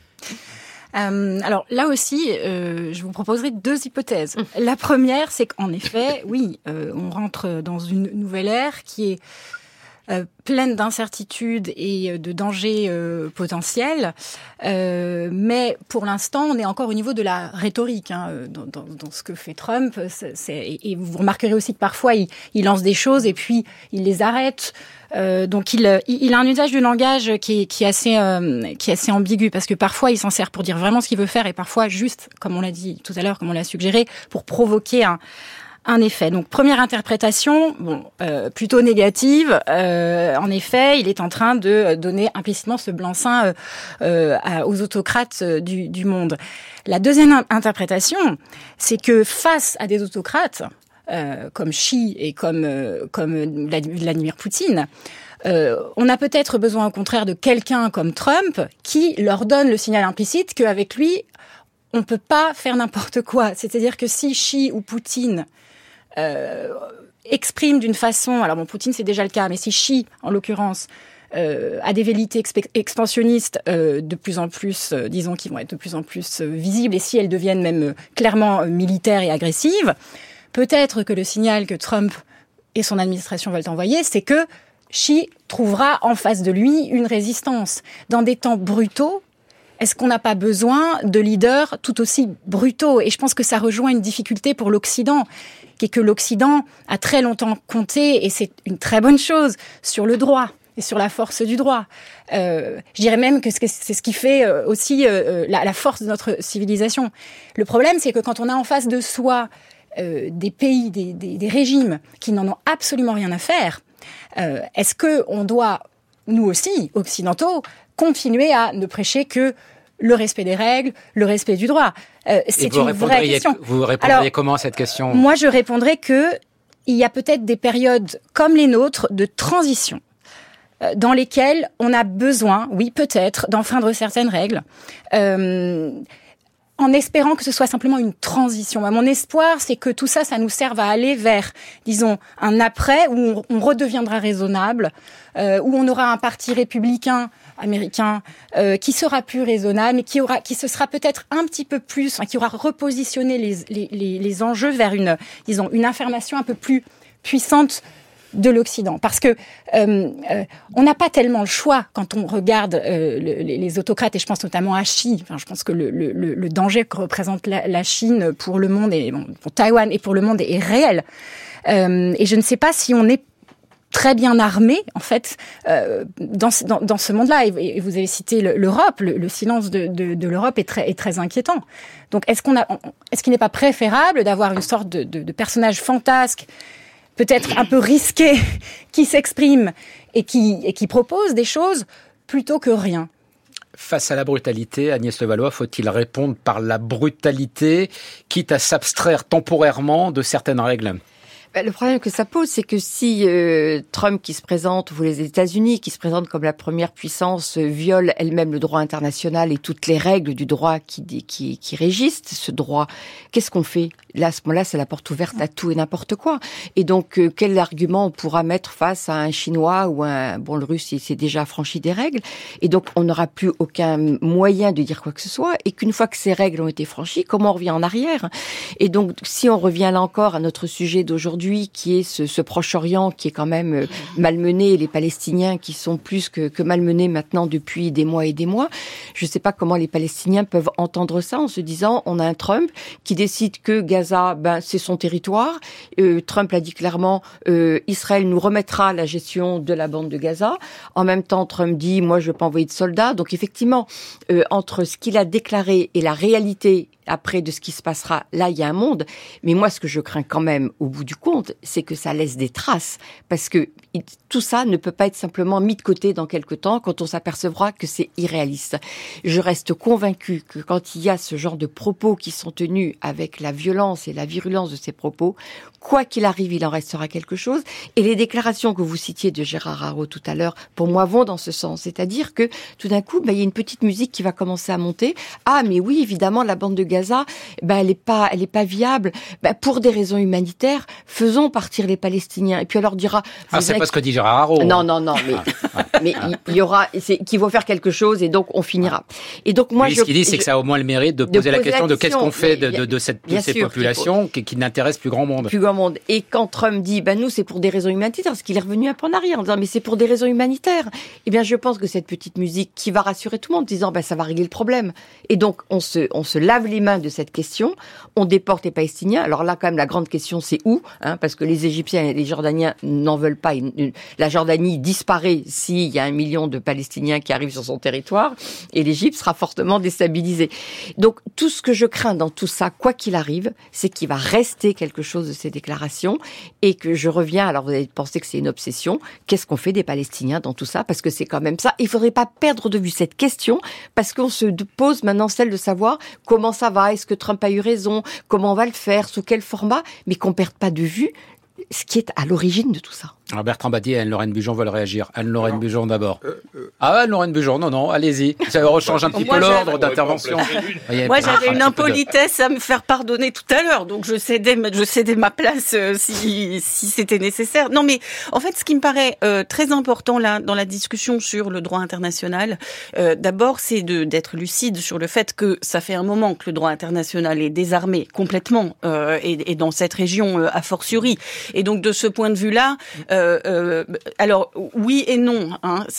Alors là aussi, je vous proposerai 2 hypothèses. La première, c'est qu'en effet, oui, on rentre dans une nouvelle ère qui est pleine d'incertitudes et de dangers potentiels, mais pour l'instant, on est encore au niveau de la rhétorique dans ce que fait Trump. Et vous remarquerez aussi que parfois, il lance des choses et puis il les arrête. Donc il a un usage du langage qui est assez ambigu, parce que parfois il s'en sert pour dire vraiment ce qu'il veut faire, et parfois juste, comme on l'a dit tout à l'heure, comme on l'a suggéré, pour provoquer un effet. Donc première interprétation, plutôt négative. En effet, il est en train de donner implicitement ce blanc-seing aux autocrates du monde. La deuxième interprétation, c'est que face à des autocrates comme Xi et comme Vladimir Poutine, on a peut-être besoin au contraire de quelqu'un comme Trump qui leur donne le signal implicite qu'avec lui, on peut pas faire n'importe quoi. C'est-à-dire que si Xi ou Poutine exprime d'une façon, alors bon, Poutine c'est déjà le cas, mais si Xi, en l'occurrence, a des velléités expansionnistes de plus en plus, disons, qui vont être de plus en plus visibles, et si elles deviennent même clairement militaires et agressives, peut-être que le signal que Trump et son administration veulent envoyer, c'est que Xi trouvera en face de lui une résistance. Dans des temps brutaux, est-ce qu'on n'a pas besoin de leaders tout aussi brutaux? Et je pense que ça rejoint une difficulté pour l'Occident, qui est que l'Occident a très longtemps compté, et c'est une très bonne chose, sur le droit et sur la force du droit. Je dirais même que c'est ce qui fait aussi la force de notre civilisation. Le problème, c'est que quand on a en face de soi des pays, des régimes qui n'en ont absolument rien à faire, est-ce qu'on doit, nous aussi, occidentaux, continuer à ne prêcher que le respect des règles, le respect du droit? C'est une vraie question. Vous répondriez comment à cette question? Moi, je répondrais que il y a peut-être des périodes comme les nôtres de transition dans lesquelles on a besoin, oui, peut-être, d'enfreindre certaines règles, en espérant que ce soit simplement une transition. Mon espoir, c'est que tout ça, ça nous serve à aller vers, disons, un après où on redeviendra raisonnable, où on aura un parti républicain américain qui sera plus raisonnable, mais qui se sera peut-être un petit peu plus, qui aura repositionné les enjeux vers une affirmation un peu plus puissante de l'Occident, parce que on n'a pas tellement le choix quand on regarde les autocrates, et je pense notamment à Xi. Enfin, je pense que le danger que représente la Chine pour le monde, et pour Taïwan et pour le monde est réel. Et je ne sais pas si on est très bien armé, en fait, dans ce monde-là. Et vous avez cité l'Europe. Le silence de l'Europe est très inquiétant. Donc, est-ce qu'il n'est pas préférable d'avoir une sorte de personnage fantasque, peut-être un peu risqué, qui s'exprime et qui propose des choses, plutôt que rien? Face à la brutalité, Agnès Levallois, faut-il répondre par la brutalité, quitte à s'abstraire temporairement de certaines règles? Le problème que ça pose, c'est que si Trump, qui se présente, ou les États-Unis, qui se présentent comme la première puissance, viole elle-même le droit international et toutes les règles du droit qui régissent ce droit, qu'est-ce qu'on fait? Là, à ce moment-là, c'est la porte ouverte à tout et n'importe quoi. Et donc, quel argument on pourra mettre face à un Chinois ou le Russe, il s'est déjà franchi des règles. Et donc, on n'aura plus aucun moyen de dire quoi que ce soit. Et qu'une fois que ces règles ont été franchies, comment on revient en arrière? Et donc, si on revient là encore à notre sujet d'aujourd'hui, aujourd'hui, qui est ce Proche-Orient qui est quand même malmené, les Palestiniens qui sont plus que malmenés maintenant depuis des mois et des mois. Je ne sais pas comment les Palestiniens peuvent entendre ça en se disant on a un Trump qui décide que Gaza, c'est son territoire. Trump l'a dit clairement, Israël nous remettra la gestion de la bande de Gaza. En même temps, Trump dit moi je veux pas envoyer de soldats. Donc effectivement, entre ce qu'il a déclaré et la réalité après de ce qui se passera, là, il y a un monde. Mais moi, ce que je crains quand même, au bout du compte, c'est que ça laisse des traces. Parce que tout ça ne peut pas être simplement mis de côté dans quelque temps quand on s'apercevra que c'est irréaliste. Je reste convaincue que quand il y a ce genre de propos qui sont tenus avec la violence et la virulence de ces propos, quoi qu'il arrive, il en restera quelque chose. Et les déclarations que vous citiez de Gérard Haro tout à l'heure, pour moi, vont dans ce sens. C'est-à-dire que, tout d'un coup, il y a une petite musique qui va commencer à monter. Ah, mais oui, évidemment, la bande de Gaza, elle est pas viable. Pour des raisons humanitaires, faisons partir les Palestiniens. Et puis, elle leur dira... c'est pas ce que dit Gérard Haro. Non, mais il y aura... qu'il faut faire quelque chose et donc on finira. Et donc, moi, ce qu'il dit, c'est que ça a au moins le mérite de poser la question de qu'est-ce qu'on fait de ces populations qui n'intéressent plus grand monde. Et quand Trump dit, nous, c'est pour des raisons humanitaires, parce qu'il est revenu un peu en arrière en disant, mais c'est pour des raisons humanitaires. Eh bien, je pense que cette petite musique qui va rassurer tout le monde, disant, ça va régler le problème. Et donc, on se lave les mains de cette question, on déporte les Palestiniens. Alors là, quand même, la grande question, c'est où, parce que les Égyptiens et les Jordaniens n'en veulent pas. La Jordanie disparaît s'il y a 1 million de Palestiniens qui arrivent sur son territoire, et l'Égypte sera fortement déstabilisée. Donc, tout ce que je crains dans tout ça, quoi qu'il arrive, c'est qu'il va rester quelque chose de ces déclarations, et que je reviens, alors vous allez penser que c'est une obsession, qu'est-ce qu'on fait des Palestiniens dans tout ça? Parce que c'est quand même ça. Il faudrait pas perdre de vue cette question, parce qu'on se pose maintenant celle de savoir comment ça va, est-ce que Trump a eu raison, comment on va le faire, sous quel format, mais qu'on perde pas de vue ce qui est à l'origine de tout ça. Alors Bertrand Badier et Anne-Lorraine Bujon veulent réagir. Anne-Lorraine Bujon d'abord. Anne-Lorraine Bujon, non, allez-y. Ça rechange un petit peu l'ordre d'intervention. Moi, j'avais une impolitesse à me faire pardonner tout à l'heure, donc je cédais ma place si c'était nécessaire. Non, mais en fait, ce qui me paraît très important là dans la discussion sur le droit international, d'abord, c'est d'être lucide sur le fait que ça fait un moment que le droit international est désarmé complètement et dans cette région a fortiori. Et donc, de ce point de vue-là, alors oui et non.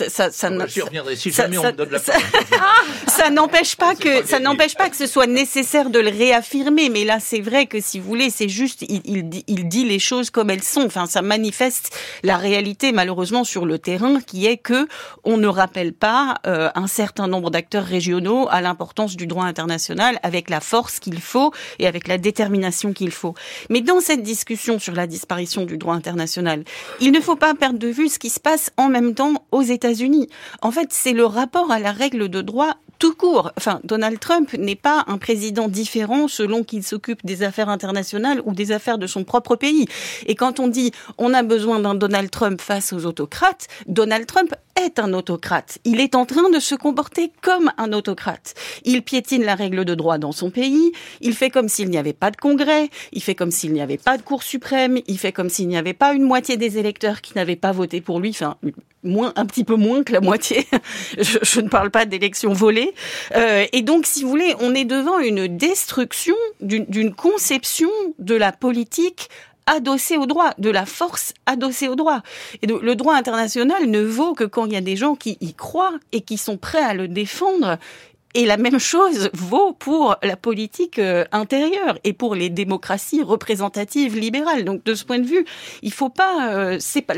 J'y reviendrai si jamais on me donne la parole. Ça n'empêche pas que ce soit nécessaire de le réaffirmer. Mais là, c'est vrai que si vous voulez, c'est juste il dit les choses comme elles sont. Enfin, ça manifeste la réalité malheureusement sur le terrain, qui est que on ne rappelle pas un certain nombre d'acteurs régionaux à l'importance du droit international avec la force qu'il faut et avec la détermination qu'il faut. Mais dans cette discussion sur la disparition du droit international, il ne faut pas perdre de vue ce qui se passe en même temps aux États-Unis. En fait, c'est le rapport à la règle de droit tout court. Enfin, Donald Trump n'est pas un président différent selon qu'il s'occupe des affaires internationales ou des affaires de son propre pays. Et quand on dit on a besoin d'un Donald Trump face aux autocrates, Donald Trump est un autocrate. Il est en train de se comporter comme un autocrate. Il piétine la règle de droit dans son pays, il fait comme s'il n'y avait pas de Congrès, il fait comme s'il n'y avait pas de Cour suprême, il fait comme s'il n'y avait pas une moitié des électeurs qui n'avaient pas voté pour lui, enfin un petit peu moins que la moitié. Je ne parle pas d'élections volées. Et donc, si vous voulez, on est devant une destruction d'une conception de la politique adossé au droit, de la force adossée au droit. Et donc, le droit international ne vaut que quand il y a des gens qui y croient et qui sont prêts à le défendre. Et la même chose vaut pour la politique intérieure et pour les démocraties représentatives libérales. Donc, de ce point de vue, il faut pas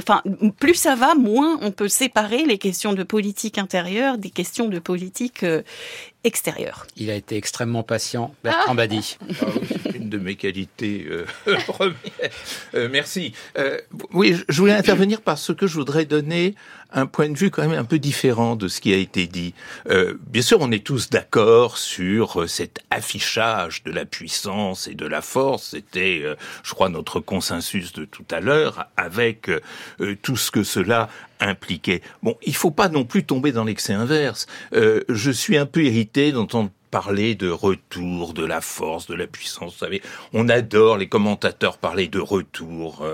plus ça va, moins on peut séparer les questions de politique intérieure des questions de politique extérieure. Il a été extrêmement patient, Bertrand Badi. Oui, c'est une de mes qualités premières. Merci. Oui, je voulais intervenir parce que je voudrais donner un point de vue quand même un peu différent de ce qui a été dit. Bien sûr, on est tous d'accord sur cet affichage de la puissance et de la force. C'était, je crois, notre consensus de tout à l'heure, avec tout ce que cela impliquait. Bon, il faut pas non plus tomber dans l'excès inverse. Je suis un peu irrité d'entendre parler de retour, de la force, de la puissance. Vous savez, on adore les commentateurs parler de retour.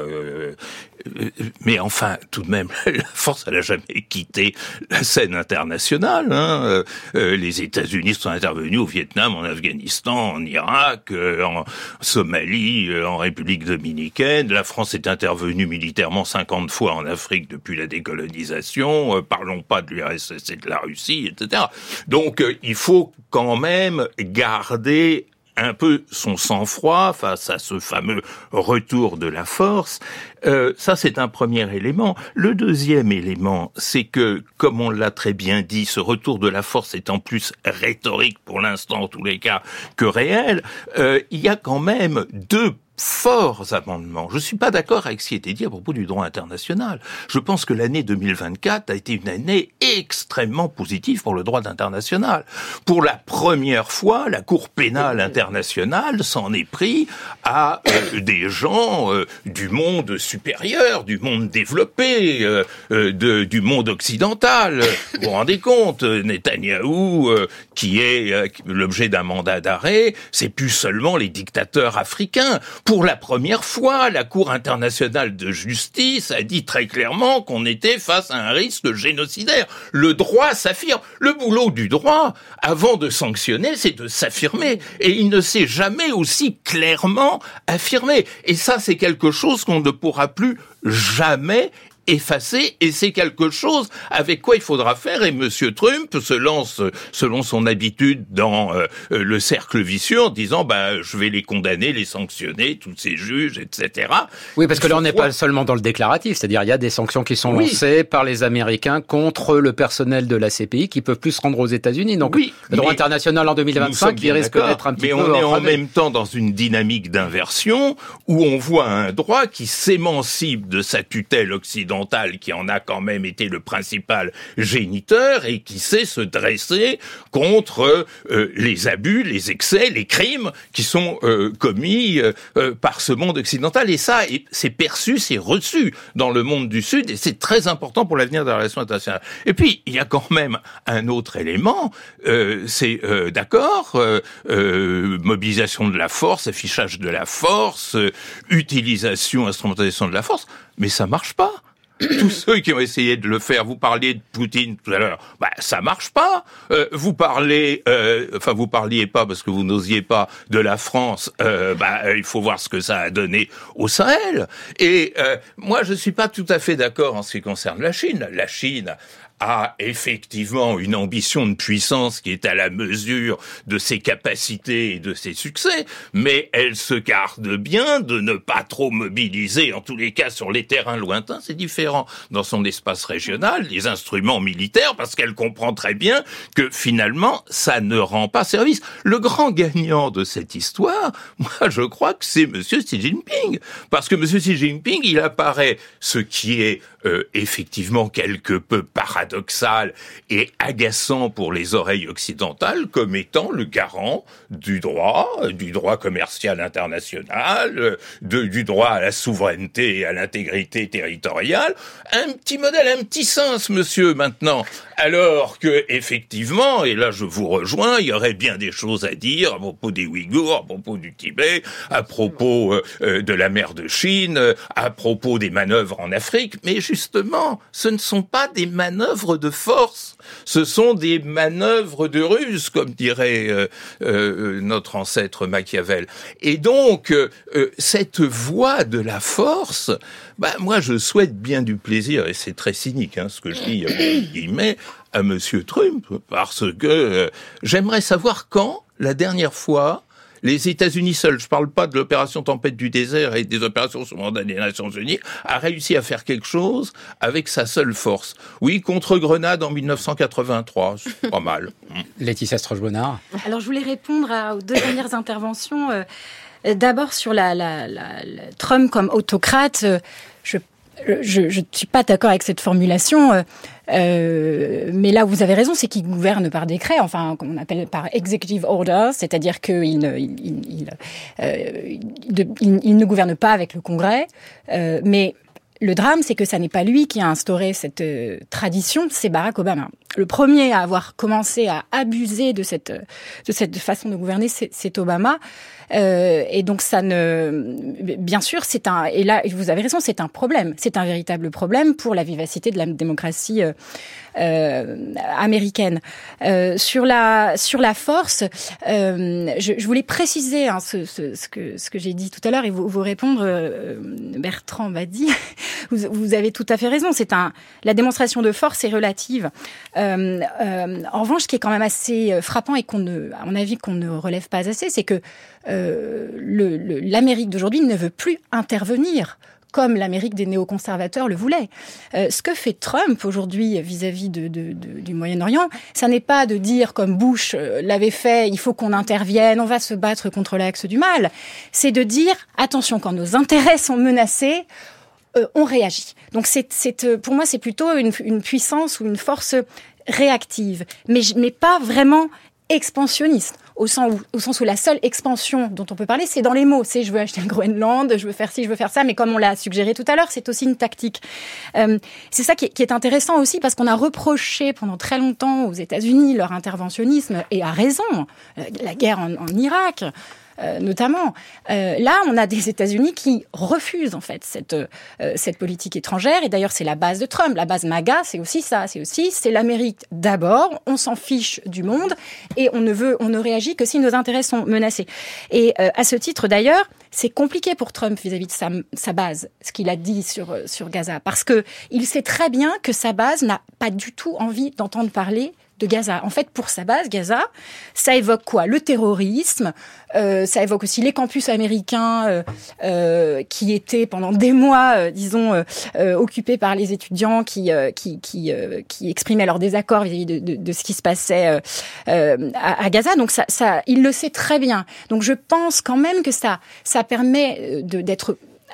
Mais enfin, tout de même, la force, elle n'a jamais quitté la scène internationale. Hein. Les États-Unis sont intervenus au Vietnam, en Afghanistan, en Irak, en Somalie, en République dominicaine. La France est intervenue militairement 50 fois en Afrique depuis la décolonisation. Parlons pas de l'URSS et de la Russie, etc. Donc, il faut quand même garder un peu son sang-froid face à ce fameux retour de la force. Ça, c'est un premier élément. Le deuxième élément, c'est que, comme on l'a très bien dit, ce retour de la force est en plus rhétorique, pour l'instant, en tous les cas, que réel. Il y a quand même deux forts amendements. Je suis pas d'accord avec ce qui a été dit à propos du droit international. Je pense que l'année 2024 a été une année extrêmement positive pour le droit international. Pour la première fois, la Cour pénale internationale s'en est pris à des gens du monde supérieur, du monde développé, du monde occidental. Vous vous rendez compte, Netanyahou, qui est l'objet d'un mandat d'arrêt, c'est plus seulement les dictateurs africains. Pour la première fois, la Cour internationale de justice a dit très clairement qu'on était face à un risque génocidaire. Le droit s'affirme. Le boulot du droit, avant de sanctionner, c'est de s'affirmer. Et il ne s'est jamais aussi clairement affirmé. Et ça, c'est quelque chose qu'on ne pourra plus jamais effacé, et c'est quelque chose avec quoi il faudra faire, et Monsieur Trump se lance, selon son habitude, dans le cercle vicieux en disant je vais les condamner, les sanctionner, tous ces juges, etc. Oui, parce que là on n'est pas seulement dans le déclaratif, c'est-à-dire il y a des sanctions qui sont lancées par les Américains contre le personnel de la CPI qui peuvent plus se rendre aux États-Unis. Donc le droit international en 2025 il risque d'être un petit peu... Mais on est en même temps dans une dynamique d'inversion où on voit un droit qui s'émancipe de sa tutelle occidentale, qui en a quand même été le principal géniteur et qui sait se dresser contre les abus, les excès, les crimes qui sont commis par ce monde occidental. Et ça, c'est perçu, c'est reçu dans le monde du Sud, et c'est très important pour l'avenir de la relation internationale. Et puis, il y a quand même un autre élément, c'est d'accord, mobilisation de la force, affichage de la force, utilisation, instrumentalisation de la force, mais ça marche pas. Tous ceux qui ont essayé de le faire, vous parliez de Poutine tout à l'heure, ça marche pas. Vous parliez pas parce que vous n'osiez pas de la France. Il faut voir ce que ça a donné au Sahel. Et moi, je suis pas tout à fait d'accord en ce qui concerne la Chine. La Chine a effectivement une ambition de puissance qui est à la mesure de ses capacités et de ses succès, mais elle se garde bien de ne pas trop mobiliser, en tous les cas sur les terrains lointains, c'est différent, dans son espace régional, les instruments militaires, parce qu'elle comprend très bien que finalement, ça ne rend pas service. Le grand gagnant de cette histoire, moi je crois que c'est Monsieur Xi Jinping, parce que Monsieur Xi Jinping, il apparaît ce qui est effectivement quelque peu paradoxal et agaçant pour les oreilles occidentales comme étant le garant du droit commercial international, du droit à la souveraineté et à l'intégrité territoriale. Un petit modèle, un petit sens, monsieur, maintenant. Alors que, effectivement, et là je vous rejoins, il y aurait bien des choses à dire à propos des Ouïghours, à propos du Tibet, à propos de la mer de Chine, à propos des manœuvres en Afrique, mais justement, ce ne sont pas des manœuvres de force, ce sont des manœuvres de ruse, comme dirait notre ancêtre Machiavel. Et donc, cette voie de la force, moi je souhaite bien du plaisir, et c'est très cynique ce que je dis, entre guillemets, à Monsieur Trump, parce que j'aimerais savoir quand, la dernière fois, les États-Unis seuls, je parle pas de l'opération Tempête du désert et des opérations sous mandat des Nations Unies, a réussi à faire quelque chose avec sa seule force. Oui, contre Grenade en 1983, c'est pas mal. Laetitia Stroche-Bonnard. Alors je voulais répondre aux deux dernières interventions. D'abord sur la Trump comme autocrate, je ne suis pas d'accord avec cette formulation, mais là où vous avez raison, c'est qu'il gouverne par décret, enfin, qu'on appelle par executive order, c'est-à-dire qu'il ne gouverne pas avec le Congrès, mais le drame, c'est que ça n'est pas lui qui a instauré cette tradition, c'est Barack Obama. le premier à avoir commencé à abuser de cette façon de gouverner, c'est Obama. Et donc bien sûr, et là, vous avez raison, c'est un problème. C'est un véritable problème pour la vivacité de la démocratie américaine. Sur la force, je voulais préciser ce que j'ai dit tout à l'heure et vous répondre. Bertrand m'a dit, vous avez tout à fait raison. La démonstration de force est relative. En revanche, ce qui est quand même assez frappant et à mon avis, qu'on ne relève pas assez, c'est que l'Amérique d'aujourd'hui ne veut plus intervenir comme l'Amérique des néoconservateurs le voulait. Ce que fait Trump aujourd'hui vis-à-vis du Moyen-Orient, ça n'est pas de dire, comme Bush l'avait fait, il faut qu'on intervienne, on va se battre contre l'axe du mal. C'est de dire, attention, quand nos intérêts sont menacés, on réagit. Donc pour moi, c'est plutôt une puissance ou une force réactive, mais pas vraiment expansionniste. Au sens où la seule expansion dont on peut parler, c'est dans les mots. C'est je veux acheter le Groenland, je veux faire ci, je veux faire ça, mais comme on l'a suggéré tout à l'heure, c'est aussi une tactique. C'est ça qui est intéressant aussi, parce qu'on a reproché pendant très longtemps aux États-Unis leur interventionnisme, et à raison, la guerre en Irak, notamment. Là, on a des États-Unis qui refusent en fait cette politique étrangère, et d'ailleurs c'est la base de Trump, la base MAGA, c'est aussi ça, c'est l'Amérique d'abord, on s'en fiche du monde et on ne réagit que si nos intérêts sont menacés. Et à ce titre d'ailleurs, c'est compliqué pour Trump vis-à-vis de sa base, ce qu'il a dit sur Gaza, parce que il sait très bien que sa base n'a pas du tout envie d'entendre parler de Gaza. En fait, pour sa base, Gaza, ça évoque quoi ? Le terrorisme, ça évoque aussi les campus américains qui étaient pendant des mois, occupés par les étudiants qui exprimaient leur désaccord vis-à-vis de ce qui se passait à Gaza. Donc ça, il le sait très bien. Donc je pense quand même que ça permet d'être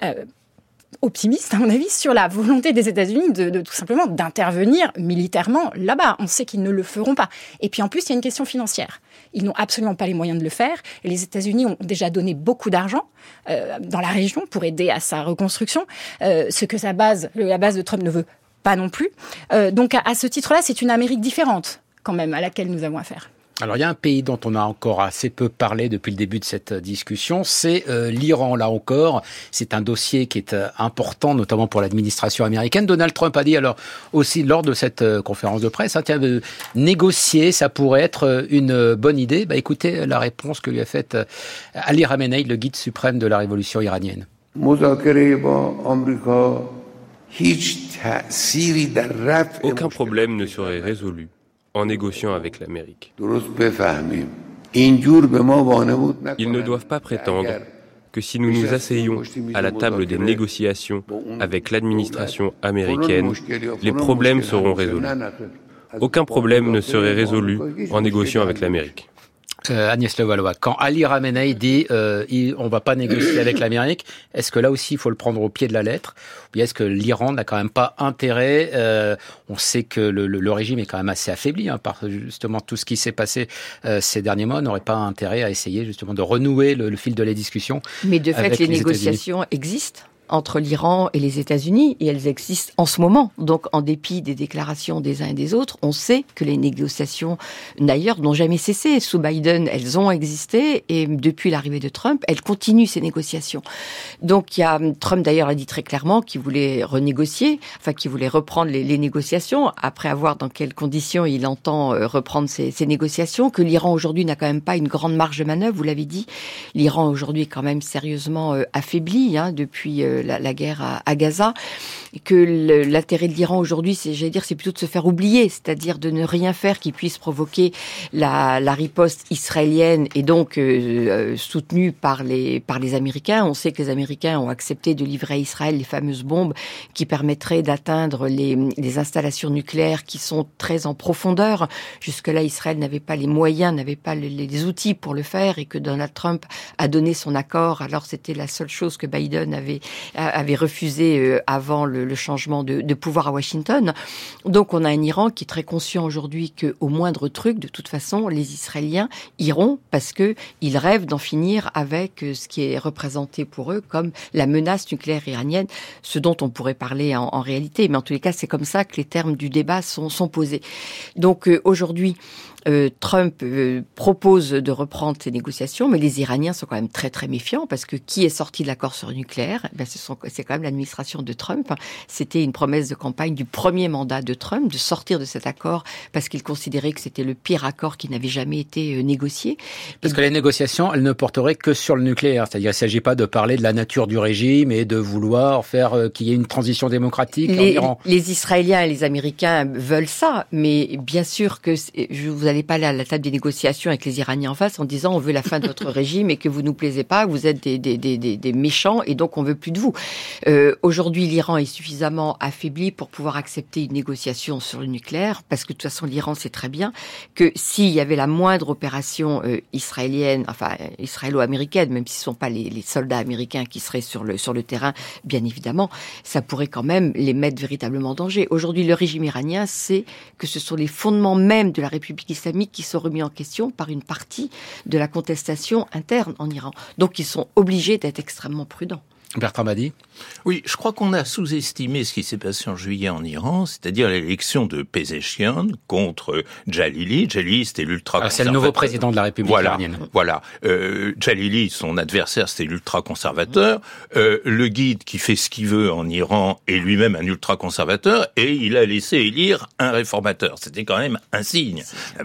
optimiste, à mon avis, sur la volonté des États-Unis de tout simplement d'intervenir militairement là-bas. On sait qu'ils ne le feront pas. Et puis en plus, il y a une question financière. Ils n'ont absolument pas les moyens de le faire. Et les États-Unis ont déjà donné beaucoup d'argent dans la région pour aider à sa reconstruction, ce que la base de Trump ne veut pas non plus. Donc à ce titre-là, c'est une Amérique différente quand même à laquelle nous avons affaire. Alors, il y a un pays dont on a encore assez peu parlé depuis le début de cette discussion, c'est l'Iran. Là encore, c'est un dossier qui est important, notamment pour l'administration américaine. Donald Trump a dit alors aussi lors de cette conférence de presse, négocier, ça pourrait être une bonne idée. Écoutez la réponse que lui a faite Ali Khamenei, le guide suprême de la révolution iranienne. Aucun problème ne serait résolu en négociant avec l'Amérique. Ils ne doivent pas prétendre que si nous nous asseyons à la table des négociations avec l'administration américaine, les problèmes seront résolus. Aucun problème ne serait résolu en négociant avec l'Amérique. Agnès Levallois, quand Ali Khamenei dit on va pas négocier avec l'Amérique, est-ce que là aussi il faut le prendre au pied de la lettre, ou bien est-ce que l'Iran n'a quand même pas intérêt, on sait que le régime est quand même assez affaibli par justement tout ce qui s'est passé ces derniers mois, n'aurait pas intérêt à essayer justement de renouer le fil de la discussion. Mais de fait, les négociations existent entre l'Iran et les États-Unis, et elles existent en ce moment. Donc, en dépit des déclarations des uns et des autres, on sait que les négociations, d'ailleurs, n'ont jamais cessé. Sous Biden, elles ont existé, et depuis l'arrivée de Trump, elles continuent ces négociations. Donc, Trump, d'ailleurs, a dit très clairement qu'il voulait renégocier, qu'il voulait reprendre les négociations, après avoir dans quelles conditions il entend reprendre ces négociations, que l'Iran, aujourd'hui, n'a quand même pas une grande marge de manœuvre, vous l'avez dit. L'Iran, aujourd'hui, est quand même sérieusement affaibli, depuis la guerre à Gaza, et que l'intérêt de l'Iran aujourd'hui, c'est plutôt de se faire oublier, c'est-à-dire de ne rien faire qui puisse provoquer la riposte israélienne, et donc soutenue par les Américains. On sait que les Américains ont accepté de livrer à Israël les fameuses bombes qui permettraient d'atteindre les installations nucléaires qui sont très en profondeur. Jusque-là, Israël n'avait pas les moyens, n'avait pas les outils pour le faire, et que Donald Trump a donné son accord. Alors c'était la seule chose que Biden avait refusé avant le changement de pouvoir à Washington. Donc on a un Iran qui est très conscient aujourd'hui qu'au moindre truc, de toute façon, les Israéliens iront parce que ils rêvent d'en finir avec ce qui est représenté pour eux comme la menace nucléaire iranienne, ce dont on pourrait parler en réalité. Mais en tous les cas, c'est comme ça que les termes du débat sont posés. Donc aujourd'hui, Trump propose de reprendre ces négociations, mais les Iraniens sont quand même très très méfiants parce que qui est sorti de l'accord sur le nucléaire ? C'est quand même l'administration de Trump. C'était une promesse de campagne du premier mandat de Trump de sortir de cet accord parce qu'il considérait que c'était le pire accord qui n'avait jamais été négocié. Parce que les négociations, elles ne porteraient que sur le nucléaire. C'est-à-dire qu'il ne s'agit pas de parler de la nature du régime et de vouloir faire qu'il y ait une transition démocratique en Iran. Les Israéliens et les Américains veulent ça, mais bien sûr que vous n'allez pas aller à la table des négociations avec les Iraniens en face en disant on veut la fin de votre régime et que vous nous plaisez pas, vous êtes des méchants et donc on veut plus de vous. Aujourd'hui, l'Iran est suffisamment affaibli pour pouvoir accepter une négociation sur le nucléaire parce que de toute façon, l'Iran sait très bien que s'il y avait la moindre opération israélienne, enfin israélo-américaine, même si ce ne sont pas les soldats américains qui seraient sur le terrain, bien évidemment, ça pourrait quand même les mettre véritablement en danger. Aujourd'hui, le régime iranien sait que ce sont les fondements même de la République islamique qui sont remis en question par une partie de la contestation interne en Iran. Donc, ils sont obligés d'être extrêmement prudents. Bertrand Badi. Oui, je crois qu'on a sous-estimé ce qui s'est passé en juillet en Iran, c'est-à-dire l'élection de Pezeshkian contre Jalili. Jalili, c'était l'ultra-conservateur. C'est le nouveau président de la République iranienne. Voilà. Jalili, son adversaire, c'était l'ultra-conservateur. Le guide qui fait ce qu'il veut en Iran est lui-même un ultra-conservateur et il a laissé élire un réformateur. C'était quand même un signe.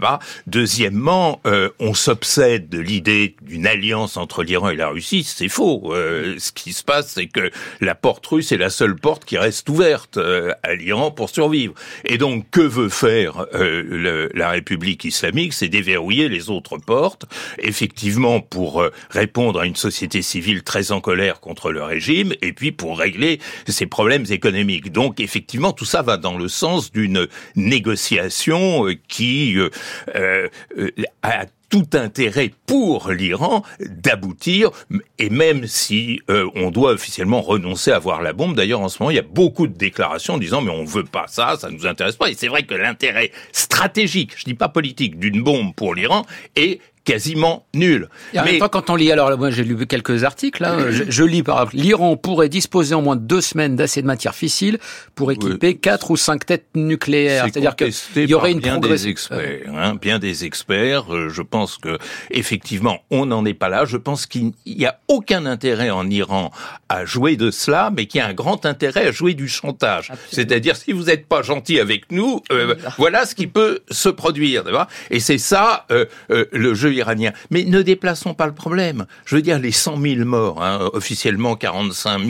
Deuxièmement, on s'obsède de l'idée d'une alliance entre l'Iran et la Russie. C'est faux. Ce qui se passe, c'est que la porte russe est la seule porte qui reste ouverte à l'Iran pour survivre. Et donc, que veut faire la République islamique ? C'est déverrouiller les autres portes, effectivement pour répondre à une société civile très en colère contre le régime, et puis pour régler ses problèmes économiques. Donc, effectivement, tout ça va dans le sens d'une négociation qui a tout intérêt pour l'Iran d'aboutir, et même si on doit officiellement renoncer à avoir la bombe. D'ailleurs, en ce moment, il y a beaucoup de déclarations disant « mais on veut pas ça, ça nous intéresse pas ». Et c'est vrai que l'intérêt stratégique, je dis pas politique, d'une bombe pour l'Iran est quasiment nul. Et en même temps, quand on lit, alors moi j'ai lu quelques articles, là, je lis par exemple, l'Iran pourrait disposer en moins de 2 semaines d'assez de matière fissile pour équiper 4 ou 5 têtes nucléaires. C'est-à-dire qu'il y aurait une progression. Bien des experts. Je pense que effectivement, on n'en est pas là. Je pense qu'il n'y a aucun intérêt en Iran à jouer de cela, mais qu'il y a un grand intérêt à jouer du chantage. Absolument. C'est-à-dire, si vous n'êtes pas gentil avec nous, voilà ce qui peut se produire. Et c'est ça le jeu iranien. Mais ne déplaçons pas le problème. Je veux dire, les 100 000 morts, officiellement 46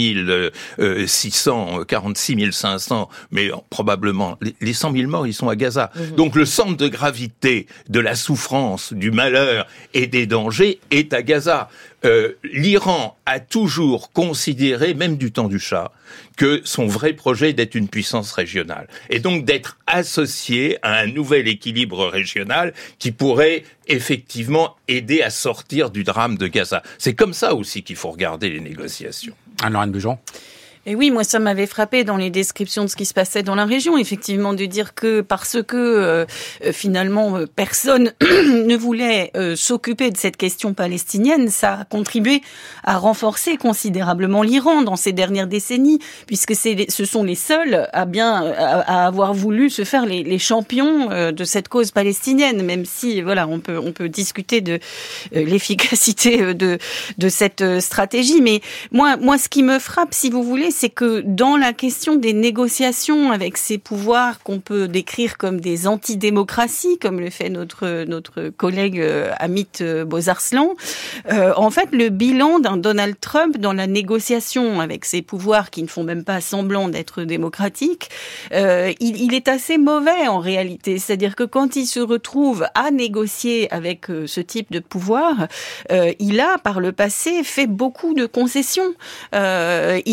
500, mais probablement, les 100 000 morts, ils sont à Gaza. Donc le centre de gravité de la souffrance, du malheur et des dangers est à Gaza. L'Iran a toujours considéré, même du temps du Shah, que son vrai projet est d'être une puissance régionale. Et donc d'être associé à un nouvel équilibre régional qui pourrait effectivement aider à sortir du drame de Gaza. C'est comme ça aussi qu'il faut regarder les négociations. Anne-Laurent Bujon. Et oui, moi, ça m'avait frappé dans les descriptions de ce qui se passait dans la région, effectivement, de dire que parce que finalement personne ne voulait s'occuper de cette question palestinienne, ça a contribué à renforcer considérablement l'Iran dans ces dernières décennies, puisque ce sont les seuls à avoir voulu se faire les champions de cette cause palestinienne, même si voilà, on peut discuter de l'efficacité de cette stratégie. Mais moi, ce qui me frappe, si vous voulez, c'est que dans la question des négociations avec ces pouvoirs qu'on peut décrire comme des antidémocraties, comme le fait notre collègue Amit Bozarslan, en fait, le bilan d'un Donald Trump dans la négociation avec ces pouvoirs qui ne font même pas semblant d'être démocratiques, il est assez mauvais en réalité. C'est-à-dire que quand il se retrouve à négocier avec ce type de pouvoir, il a par le passé fait beaucoup de concessions. Alors,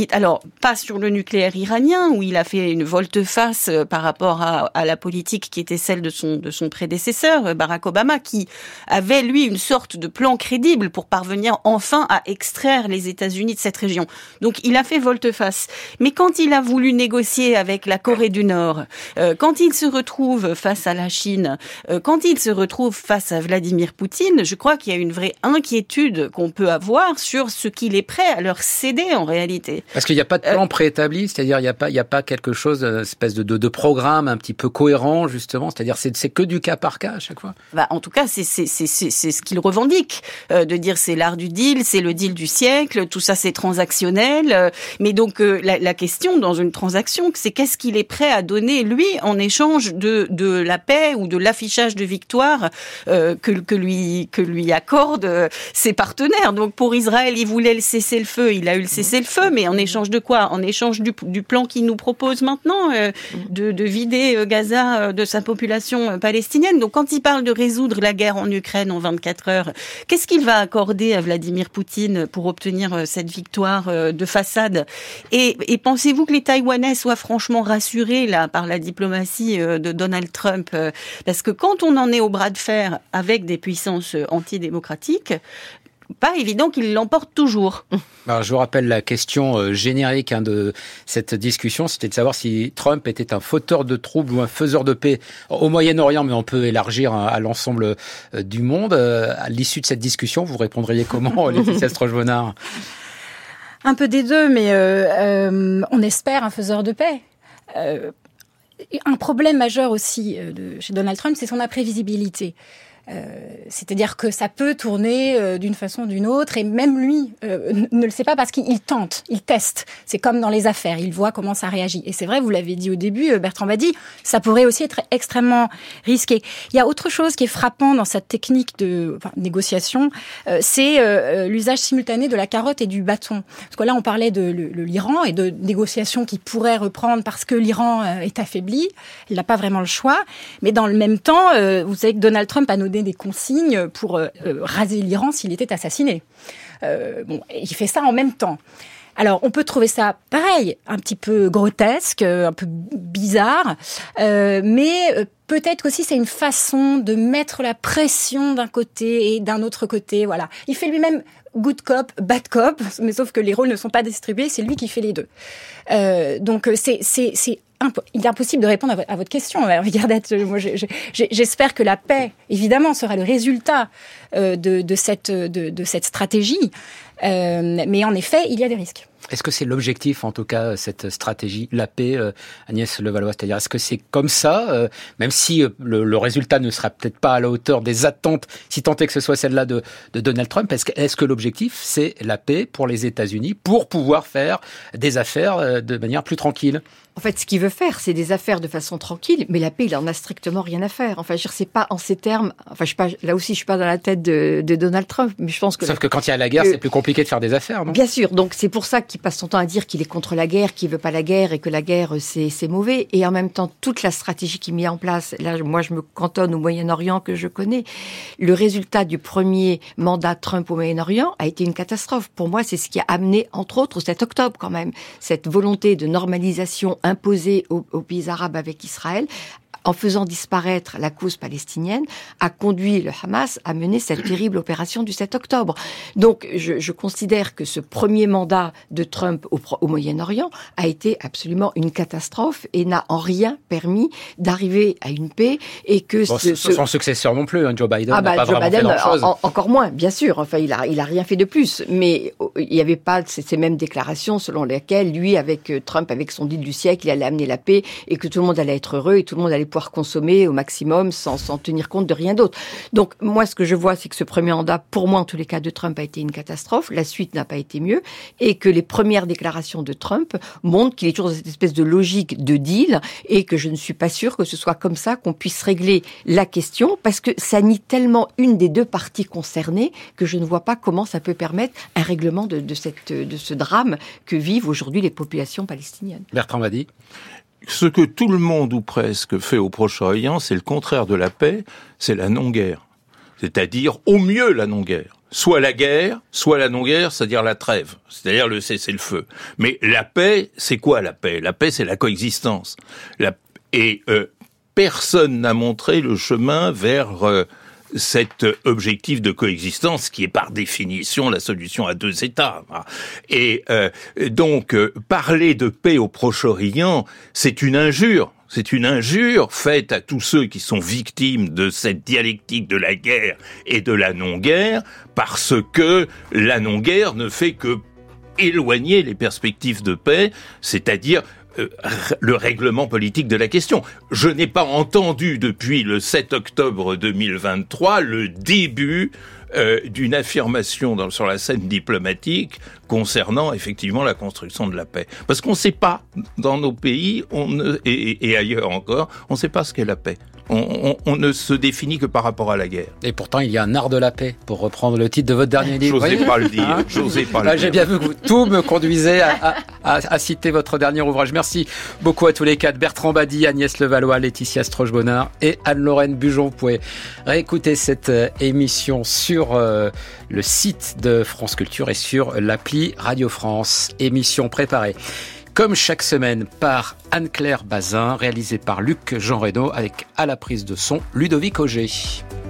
pas sur le nucléaire iranien, où il a fait une volte-face par rapport à la politique qui était celle de son prédécesseur, Barack Obama, qui avait, lui, une sorte de plan crédible pour parvenir enfin à extraire les États-Unis de cette région. Donc, il a fait volte-face. Mais quand il a voulu négocier avec la Corée du Nord, quand il se retrouve face à la Chine, quand il se retrouve face à Vladimir Poutine, je crois qu'il y a une vraie inquiétude qu'on peut avoir sur ce qu'il est prêt à leur céder en réalité. Parce qu'il n'y a pas de plan préétabli, c'est-à-dire il n'y a pas quelque chose, une espèce de programme un petit peu cohérent justement, c'est-à-dire c'est que du cas par cas à chaque fois. En tout cas, c'est ce qu'il revendique, de dire c'est l'art du deal, c'est le deal du siècle, tout ça c'est transactionnel. Mais donc la question dans une transaction, c'est qu'est-ce qu'il est prêt à donner lui en échange de la paix ou de l'affichage de victoire que lui accordent ses partenaires. Donc pour Israël, il voulait le cessez-le-feu, il a eu le cessez-le-feu, mais en échange de quoi? En échange du plan qu'il nous propose maintenant, de vider Gaza de sa population palestinienne. Donc quand il parle de résoudre la guerre en Ukraine en 24 heures, qu'est-ce qu'il va accorder à Vladimir Poutine pour obtenir cette victoire de façade? Et pensez-vous que les Taïwanais soient franchement rassurés là par la diplomatie de Donald Trump? Parce que quand on en est au bras de fer avec des puissances antidémocratiques, pas évident qu'il l'emporte toujours. Alors, je vous rappelle la question générique de cette discussion, c'était de savoir si Trump était un fauteur de troubles ou un faiseur de paix au Moyen-Orient, mais on peut élargir à l'ensemble du monde. À l'issue de cette discussion, vous répondriez comment, Laetitia Stroche-Bonnard? Un peu des deux, mais on espère un faiseur de paix. Un problème majeur aussi chez Donald Trump, c'est son imprévisibilité. C'est-à-dire que ça peut tourner d'une façon ou d'une autre, et même lui ne le sait pas parce qu'il tente, il teste. C'est comme dans les affaires, il voit comment ça réagit. Et c'est vrai, vous l'avez dit au début, Bertrand Badi, ça pourrait aussi être extrêmement risqué. Il y a autre chose qui est frappant dans cette technique de négociation, c'est l'usage simultané de la carotte et du bâton. Parce que là, on parlait de l'Iran et de négociations qui pourraient reprendre parce que l'Iran est affaibli. Il n'a pas vraiment le choix. Mais dans le même temps, vous savez que Donald Trump a donné des consignes pour raser l'Iran s'il était assassiné. Il fait ça en même temps. Alors, on peut trouver ça, pareil, un petit peu grotesque, un peu bizarre, mais peut-être aussi c'est une façon de mettre la pression d'un côté et d'un autre côté, voilà. Il fait lui-même good cop, bad cop, mais sauf que les rôles ne sont pas distribués, c'est lui qui fait les deux. Donc, il est impossible de répondre à votre question. Regardez, moi, j'espère que la paix, évidemment, sera le résultat de cette stratégie. Mais en effet, il y a des risques. Est-ce que c'est l'objectif, en tout cas, cette stratégie, la paix, Agnès Levallois? C'est-à-dire, est-ce que c'est comme ça, même si le résultat ne sera peut-être pas à la hauteur des attentes, si tant est que ce soit celle-là de Donald Trump, est-ce que l'objectif, c'est la paix pour les États-Unis, pour pouvoir faire des affaires de manière plus tranquille? En fait, ce qu'il veut faire, c'est des affaires de façon tranquille, mais la paix, il en a strictement rien à faire. Enfin, je veux dire, c'est pas en ces termes. Enfin, là aussi, je suis pas dans la tête de Donald Trump, mais je pense que. Sauf que quand il y a la guerre, c'est plus compliqué de faire des affaires, non? Bien sûr. Donc, c'est pour ça qu'il passe son temps à dire qu'il est contre la guerre, qu'il veut pas la guerre et que la guerre, c'est mauvais. Et en même temps, toute la stratégie qu'il met en place. Là, moi, je me cantonne au Moyen-Orient que je connais. Le résultat du premier mandat Trump au Moyen-Orient a été une catastrophe. Pour moi, c'est ce qui a amené, entre autres, cet octobre, quand même, cette volonté de normalisation imposée aux pays arabes avec Israël, en faisant disparaître la cause palestinienne, a conduit le Hamas à mener cette terrible opération du 7 octobre. Donc, je considère que ce premier mandat de Trump au Moyen-Orient a été absolument une catastrophe et n'a en rien permis d'arriver à une paix et que son successeur non plus, Joe Biden n'a pas Joe vraiment Biden, fait grand-chose. Encore moins, bien sûr. Enfin, il a rien fait de plus. Mais il n'y avait pas ces mêmes déclarations selon lesquelles lui, avec Trump, avec son deal du siècle, il allait amener la paix et que tout le monde allait être heureux et tout le monde allait pouvoir consommer au maximum sans tenir compte de rien d'autre. Donc, moi, ce que je vois, c'est que ce premier mandat, pour moi, en tous les cas, de Trump a été une catastrophe. La suite n'a pas été mieux. Et que les premières déclarations de Trump montrent qu'il est toujours dans cette espèce de logique de deal et que je ne suis pas sûre que ce soit comme ça qu'on puisse régler la question parce que ça nie tellement une des deux parties concernées que je ne vois pas comment ça peut permettre un règlement de ce drame que vivent aujourd'hui les populations palestiniennes. Bertrand Badi. Ce que tout le monde ou presque fait au Proche-Orient, c'est le contraire de la paix, c'est la non-guerre. C'est-à-dire, au mieux, la non-guerre. soit la guerre, soit la non-guerre, c'est-à-dire la trêve, c'est-à-dire le cessez-le-feu. Mais la paix, c'est quoi la paix ? La paix, c'est la coexistence. Personne n'a montré le chemin vers cet objectif de coexistence qui est par définition la solution à 2 États. Et donc, parler de paix au Proche-Orient, c'est une injure. C'est une injure faite à tous ceux qui sont victimes de cette dialectique de la guerre et de la non-guerre, parce que la non-guerre ne fait que éloigner les perspectives de paix, c'est-à-dire le règlement politique de la question. Je n'ai pas entendu depuis le 7 octobre 2023 le début d'une affirmation sur la scène diplomatique concernant effectivement la construction de la paix. Parce qu'on ne sait pas, dans nos pays et ailleurs encore, on ne sait pas ce qu'est la paix. On ne se définit que par rapport à la guerre. Et pourtant, il y a un art de la paix, pour reprendre le titre de votre dernier livre. J'osais pas le dire. J'osais pas le dire. J'ai bien vu que tout me conduisait à citer votre dernier ouvrage. Merci beaucoup à tous les quatre. Bertrand Badi, Agnès Levallois, Laetitia Stroche-Bonnard et Anne-Lorraine Bujon. Vous pouvez réécouter cette émission sur le site de France Culture et sur l'appli Radio France. Émission préparée comme chaque semaine par Anne-Claire Bazin, réalisée par Luc Jean Reynaud avec à la prise de son Ludovic Auger.